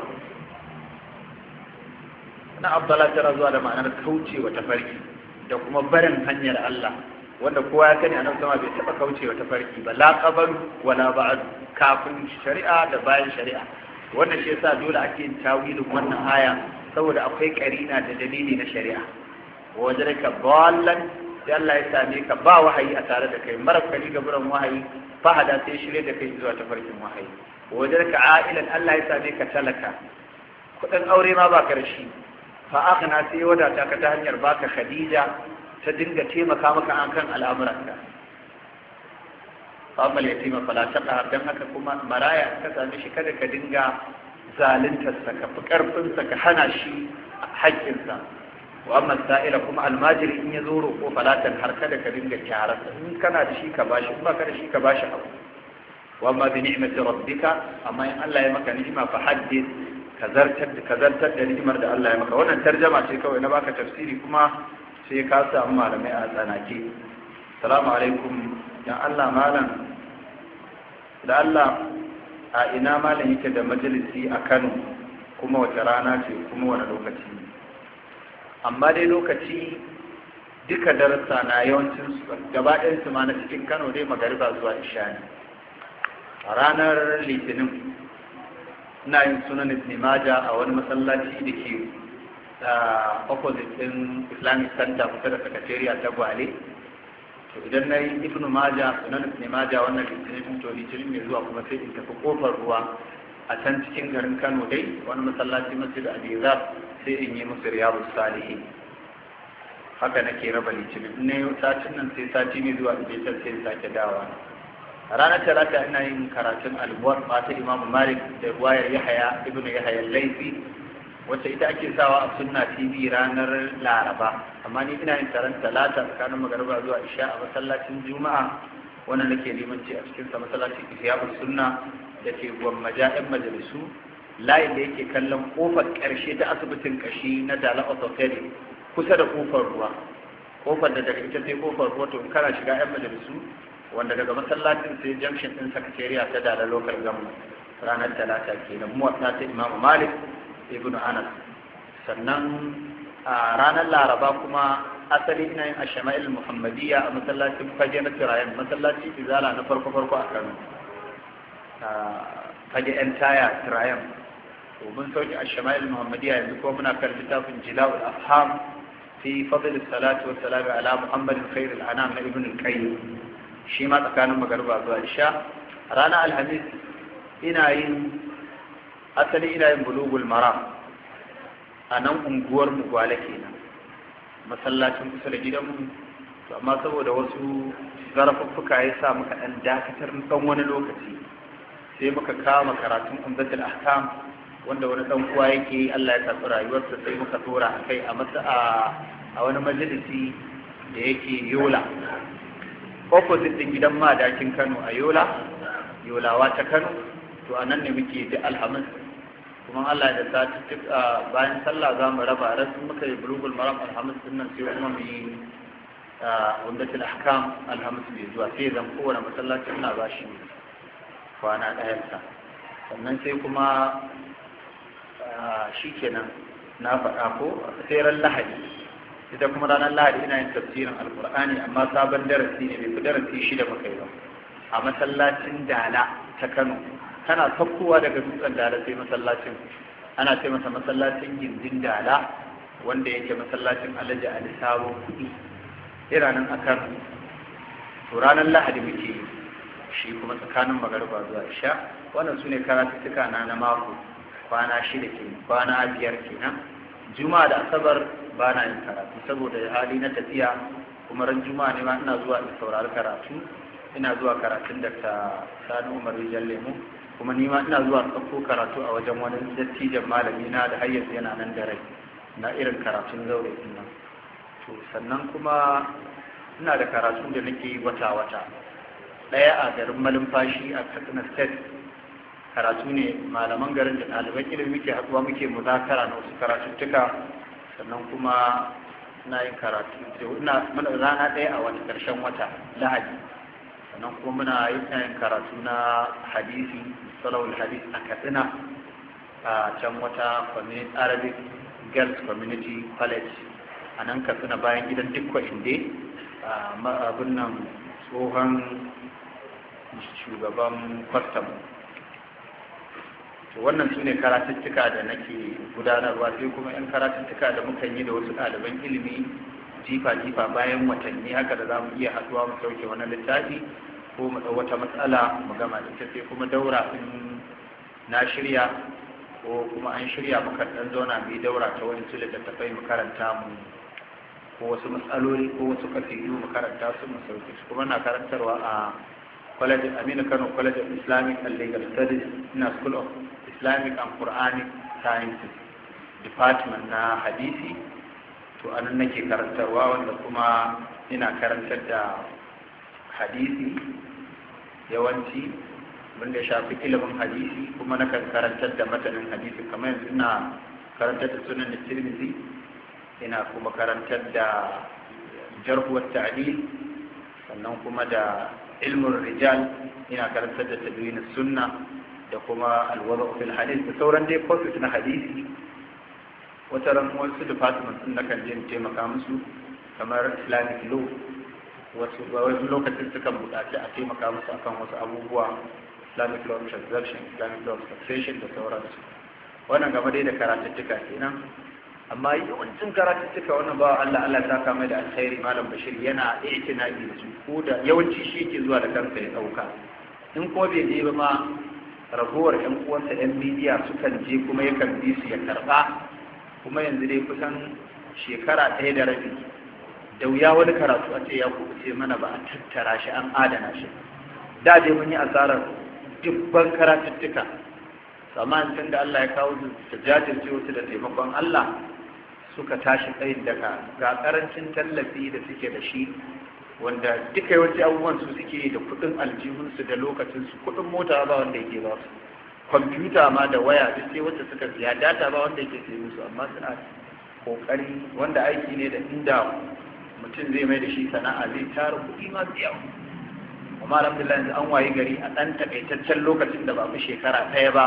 na abdalal tara zuwa da ma'anar kaucewa tafarki da kuma barin hanyar Allah wanda kowa ya kani anan sama bai taba kaucewa tafarki ba la qabl wala ba'd kafin shari'a da bayan shari'a wannan shi yasa dole ake yin tawilin wannan aya saboda akwai karina da dalili na shari'a wajarka dallan sai Allah ya same ka ba wahayi a tare da kai marar kari ga buran wahayi fahada sai shirye da kai zuwa tafarkin wahayi wajarka ailan Allah ya same ka talaka kudin aure ma ba ka rashi fa akhna sai wadata ka ta hanyar baka Khadija ta dinga taimaka maka an kan al'amuranka fa amal yatima fala taqhar dan haka kuma maraya ka same shi kada ka dinga zaluntar sa ka fi karfin sa ka hana shi haƙƙinsa wa amma sa'ila kuma almajiri in ya zo roƙo falatan har kada ka dinga kyararsa in kana da shi ka bashi in ba ka da shi ka bashi abu wa amma bi ni'mati rabbika amma in Allah ya maka ni'ima fa haddith ka zartar ka zartar da ni'imar da Allah ya maka wannan tarjuma ce kawai na baka tafsiri kuma sai ka samu malamai a tsanake assalamu alaikum dan Allah malam da Allah a ina malam yake da majalisi a Kano kuma wace rana ce kuma wani lokaci amma dai lokaci duka darasa na yawancin gaba ɗayan su ma na cikin Kano dai magariba zuwa isha ne a ranar litinin ina yin sunan ibn Majah a wani masallaci da ke opposite din Islamic Center kusa da sakatariya ta Gwale to idan na yi ibn Majah sunan ibn Majah wannan litinin to litinin mai zuwa kuma sai in tafi kofar ruwa a can cikin garin Kano dai wani masallaci masjid Al-Azhar sai in yi musu riyadus salihin haka nake raba litinin ne satin nan sai sati ne zuwa in je can sai sake dawa a ranar talata ina yin karatun al-Muwatta ta Imam Malik da riwayar Yahya ibn Yahya al-Laythi wacce ita ake sawa a Sunna T V ranar Laraba amma ni ina yin taron talata tsakanin magariba zuwa isha a masallacin Juma'a wannan nake limanci a cikin sa masallacin Ihya'us Sunna da ke gwammaja ɗan majalisu layin da yake kallon kofar ƙarshe ta asibitin ƙashi na Dala Orthopedic kusa da kofar ruwa kofar da daga ita sai kofar ruwa to in kana shiga ɗan majalisu wanda daga masallacin sai junction ɗin sakatariya ta Dala Local Government ranar talata kenan muwatta ta Imam Malik ibn Anas sannan a ranar Laraba kuma asali ina yin Ashama'il Muhammadiyya a masallacin Fage na Tirayen masallaci Izala na farko farko a Kano Fage yan taya Tirayen to mun sauki Ashama'il Muhammadiyya yanzu ko muna kan littafin Jila'ul Afham fi fadl as-salatu wa salam ala Muhammad khair al-anam na Ibn al-Qayyim shi ma tsakanin magariba zuwa isha ranar Alhamis ina yin asali ina yin bulugul maram a nan unguwar mu Gwale kenan masallacin kusa da gidanmu amma saboda wasu zarafuffuka ya sa muka ɗan dakatar ɗan wani lokaci sai muka kama karatun umdatul ahkam wanda wani ɗan uwa yake Allah ya karɓi rayuwarsa sai muka tura a kai a masa a wani majalisi da yake Yola opposite din gidan madakin Kano a Yola Yolawa ta Kano to anan ne muke da alhamis kuma Allah da sati bayan sallah za mu raba rasu muka yi bulugul maram alhamis din nan sai kuma mu yi umdatul ahkam alhamis mai zuwa sai zan kowane masallaci ina ba shi kwana ɗayansa sannan sai kuma shi kenan na faɗa ko sai ran lahadi ita kuma ranar lahadi ina yin tafsirin alkur'ani amma sabon darasi ne bai fi darasi shida muka yi ba a masallacin dala ta Kano tana sakkowa daga dutsen dala sai masallacin ana ce masa masallacin gindin dala wanda yake masallacin alhaji ali sabo kuɗi ira nan a Kano to ranar lahadi muke yi shi kuma tsakanin magariba zuwa isha wannan su ne karatuttuka na na mako kwana shida ke kwana biyar kenan juma'a da asabar ba na yin karatu saboda hali na tafiya kuma ran juma'a ne ma ina zuwa in saurari karatu ina zuwa karatun da ta sani umar rijal lemu kuma ni ma ina zuwa ɗauko karatu a wajen wani dattijan malami na da hayyar yana nan da rai na irin karatun zaure din nan to sannan kuma ina da karatu da nake yi wata-wata ɗaya a garin malumfashi a Katsina State karatu ne malaman garin da ɗaliban ilimi muke haɗuwa muke muzakara na wasu karatuttuka sannan kuma na yin karatu ina mana rana ɗaya a wata ƙarshen wata lahadi sannan kuma muna yin karatu na hadisi salawul hadis a Katsina a can wata Arabic Girls Community College a nan Katsina bayan gidan Dikko Inde a abin nan tsohon shugaban kwastam to wannan su ne karatuttuka da nake gudanarwa sai kuma yan karatuttuka da muka yi da wasu ɗaliban ilimi jifa-jifa bayan watanni haka da za mu iya haɗuwa mu sauke wani littafi ko mu ɗau wata matsala mu gama da ita sai kuma daura in na shirya ko kuma an shirya muka ɗan zauna mu yi daura ta wani su littattafai mu karanta mu ko wasu matsaloli ko wasu kasidu mu karanta su mu sauke su kuma na karantarwa a College Aminu Kano College of Islamic and Legal Studies ina School of Islamic and Quranic Sciences Department na hadisi to anan nake karantarwa wanda kuma ina karantar da hadisi yawanci wanda ya shafi ilimin hadisi kuma na kan karantar da matanin hadisi kamar yanzu ina karantar da sunan Tirmidhi ina kuma karantar da jarh wa ta'dil sannan kuma da ilmin rijal ina karantar da tadwin sunna da kuma alwada fil hadith da sauran dai courses na hadisi wata ran wasu department din nakan je taimaka musu kamar Islamic law wasu wasu lokacin suka buƙaci a taimaka musu akan wasu abubuwa Islamic law transaction Islamic law succession da sauransu wannan game dai da karatuttuka kenan amma yawancin karatuttuka wannan ba Allah Allah ta kama da alkhairi malam Bashir yana i'tina'i da su ko da yawanci shi yake zuwa da kansa ya dauka in ko bai je ba ma ragowar yan uwansa yan media sukan je kuma yakan bi su ya karba kuma yanzu dai kusan shekara ɗaya da rabi da wuya wani karatu a ce ya kubuce mana ba a tattara shi an adana shi da dai mun yi asarar dubban karatuttuka amma tun da Allah ya kawo su jajirce wasu da taimakon Allah suka tashi tsayin daga ga karancin tallafi da suke da shi wanda duka yawanci abubuwan su suke da kudin aljihunsu da lokacinsu kudin mota ba wanda yake ba su kwamfuta ma da waya duk sai wacce suka siya data ba wanda yake sai musu amma suna kokari wanda aiki ne da inda mutum zai mai da shi sana'a zai tara kuɗi masu yawa amma alhamdulillah yanzu an wayi gari a ɗan takaitaccen lokacin da ba mu shekara ɗaya ba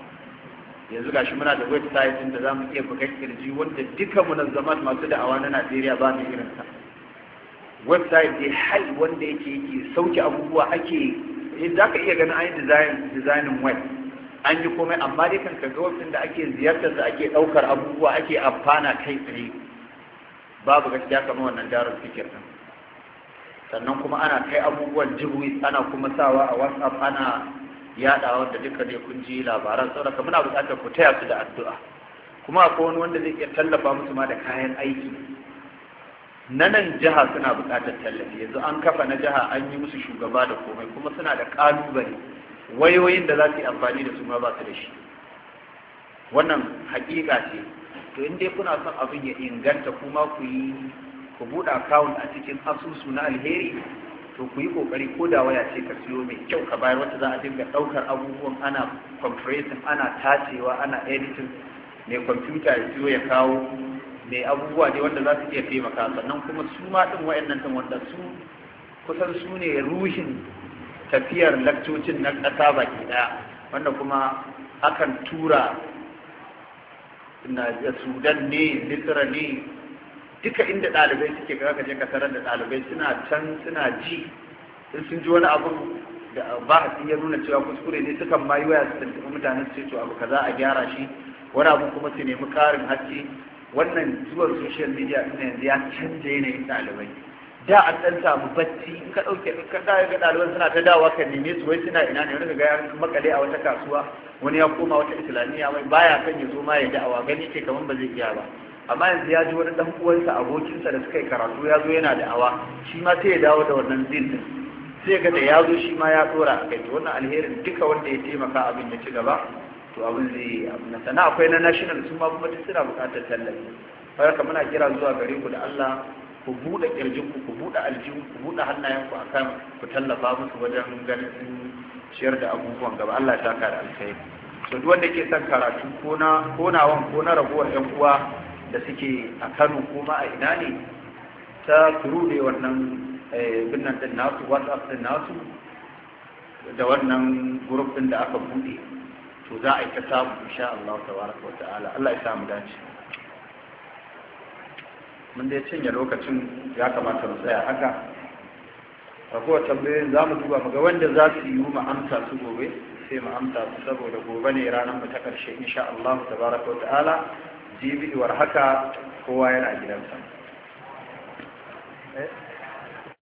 yanzu gashi muna da website da za mu iya buga kirji wanda duka munazzamat masu da'awa na Najeriya ba mu irin sa website dai hal wanda yake yake sauke abubuwa ake za ka iya ganin an yi design designing web an yi komai amma dai kan kaga website da ake ziyartar da ake ɗaukar abubuwa ake amfana kai tsaye babu gaskiya kamar wannan darul fikir din sannan kuma ana kai abubuwan jibuwi ana kuma sawa a whatsapp ana yadawa da duka ne kun ji labaran saboda muna buƙatar ku taya su da addu'a kuma akwai wani wanda zai iya tallafa musu ma da kayan aiki na nan jiha suna buƙatar tallafi, yanzu an kafa na jiha an yi musu shugaba da komai, kuma suna da ƙalubale wayoyin da za su yi amfani da su ma ba su da shi. Wannan haƙiƙa ce. To in dai kuna son abin ya inganta, kuma ku yi ku buɗe account a cikin asusu na alheri, to ku yi ƙoƙari ko da waya ce ka siyo mai kyau ka bayar, wacce za a dinga ɗaukar abubuwan ana compressing, ana tacewa, ana editing, mai kwamfuta ya siyo ya kawo, mai abubuwa ne wanda za su iya taimaka. Sannan kuma su ma ɗin wa'annan ɗin wanda su kusan su ne ruhin tafiyar lakcocin na ƙasa baki ɗaya, wanda kuma akan tura na Sudan ne, Misra ne, duka inda ɗalibai suke ga je ka tarar da ɗalibai suna can suna ji, in sun ji wani abu da ba ya nuna cewa kuskure ne sukan ma yi waya su tantaɓi mutanen su ce to abu kaza a gyara shi, wani abu kuma su nemi ƙarin haske. Wannan zuwan social media ɗin yanzu ya canja yanayin ɗalibai. Da an ɗan samu bacci, in ka ɗauke ka ga ɗaliban suna ta dawa ka neme su wai suna ina ne, wani ga ya makale a wata kasuwa, wani ya koma wata islamiyya, wai baya kan ya zo ma ya da'awa, gani ke kaman ba zai iya ba. Amma yanzu ya ji wani ɗan uwansa abokinsa da suka yi karatu ya zo yana da'awa, shi ma sai ya dawo da wannan zin sai ga da ya zo shi ma ya ɗora a kai. Wannan alherin duka wanda ya taimaka abin ya ci gaba, to abin zai yi abu na sana. Akwai na national su ma kuma suna buƙatar tallafi. Barka muna kira zuwa gare ku da Allah, ku buɗe ƙirjinku, ku buɗe aljihun, ku buɗe hannayenku akan ku tallafa musu wajen ganin sun ciyar da abubuwan gaba. Allah ya saka da alkhairi. So duk wanda ke son karatu ko na ko nawan ko na ragowar ƴan uwa da suke a Kano ko ma a ina ne, ta turu ne wannan binnan din nasu, WhatsApp din nasu da wannan group din da aka buɗe, to za a yi ta samu insha Allah tabaraka wa ta'ala. Allah ya samu dace. Mun dai cinye lokacin, ya kamata mu tsaya haka. Ragowar tambayoyin za mu duba muga wanda za su yi mu amsa su gobe, sai mu amsa su, saboda gobe ne ranar mu ta ƙarshe insha Allah tabaraka wa ta'ala. Jibi war haka kowa yana gidansa.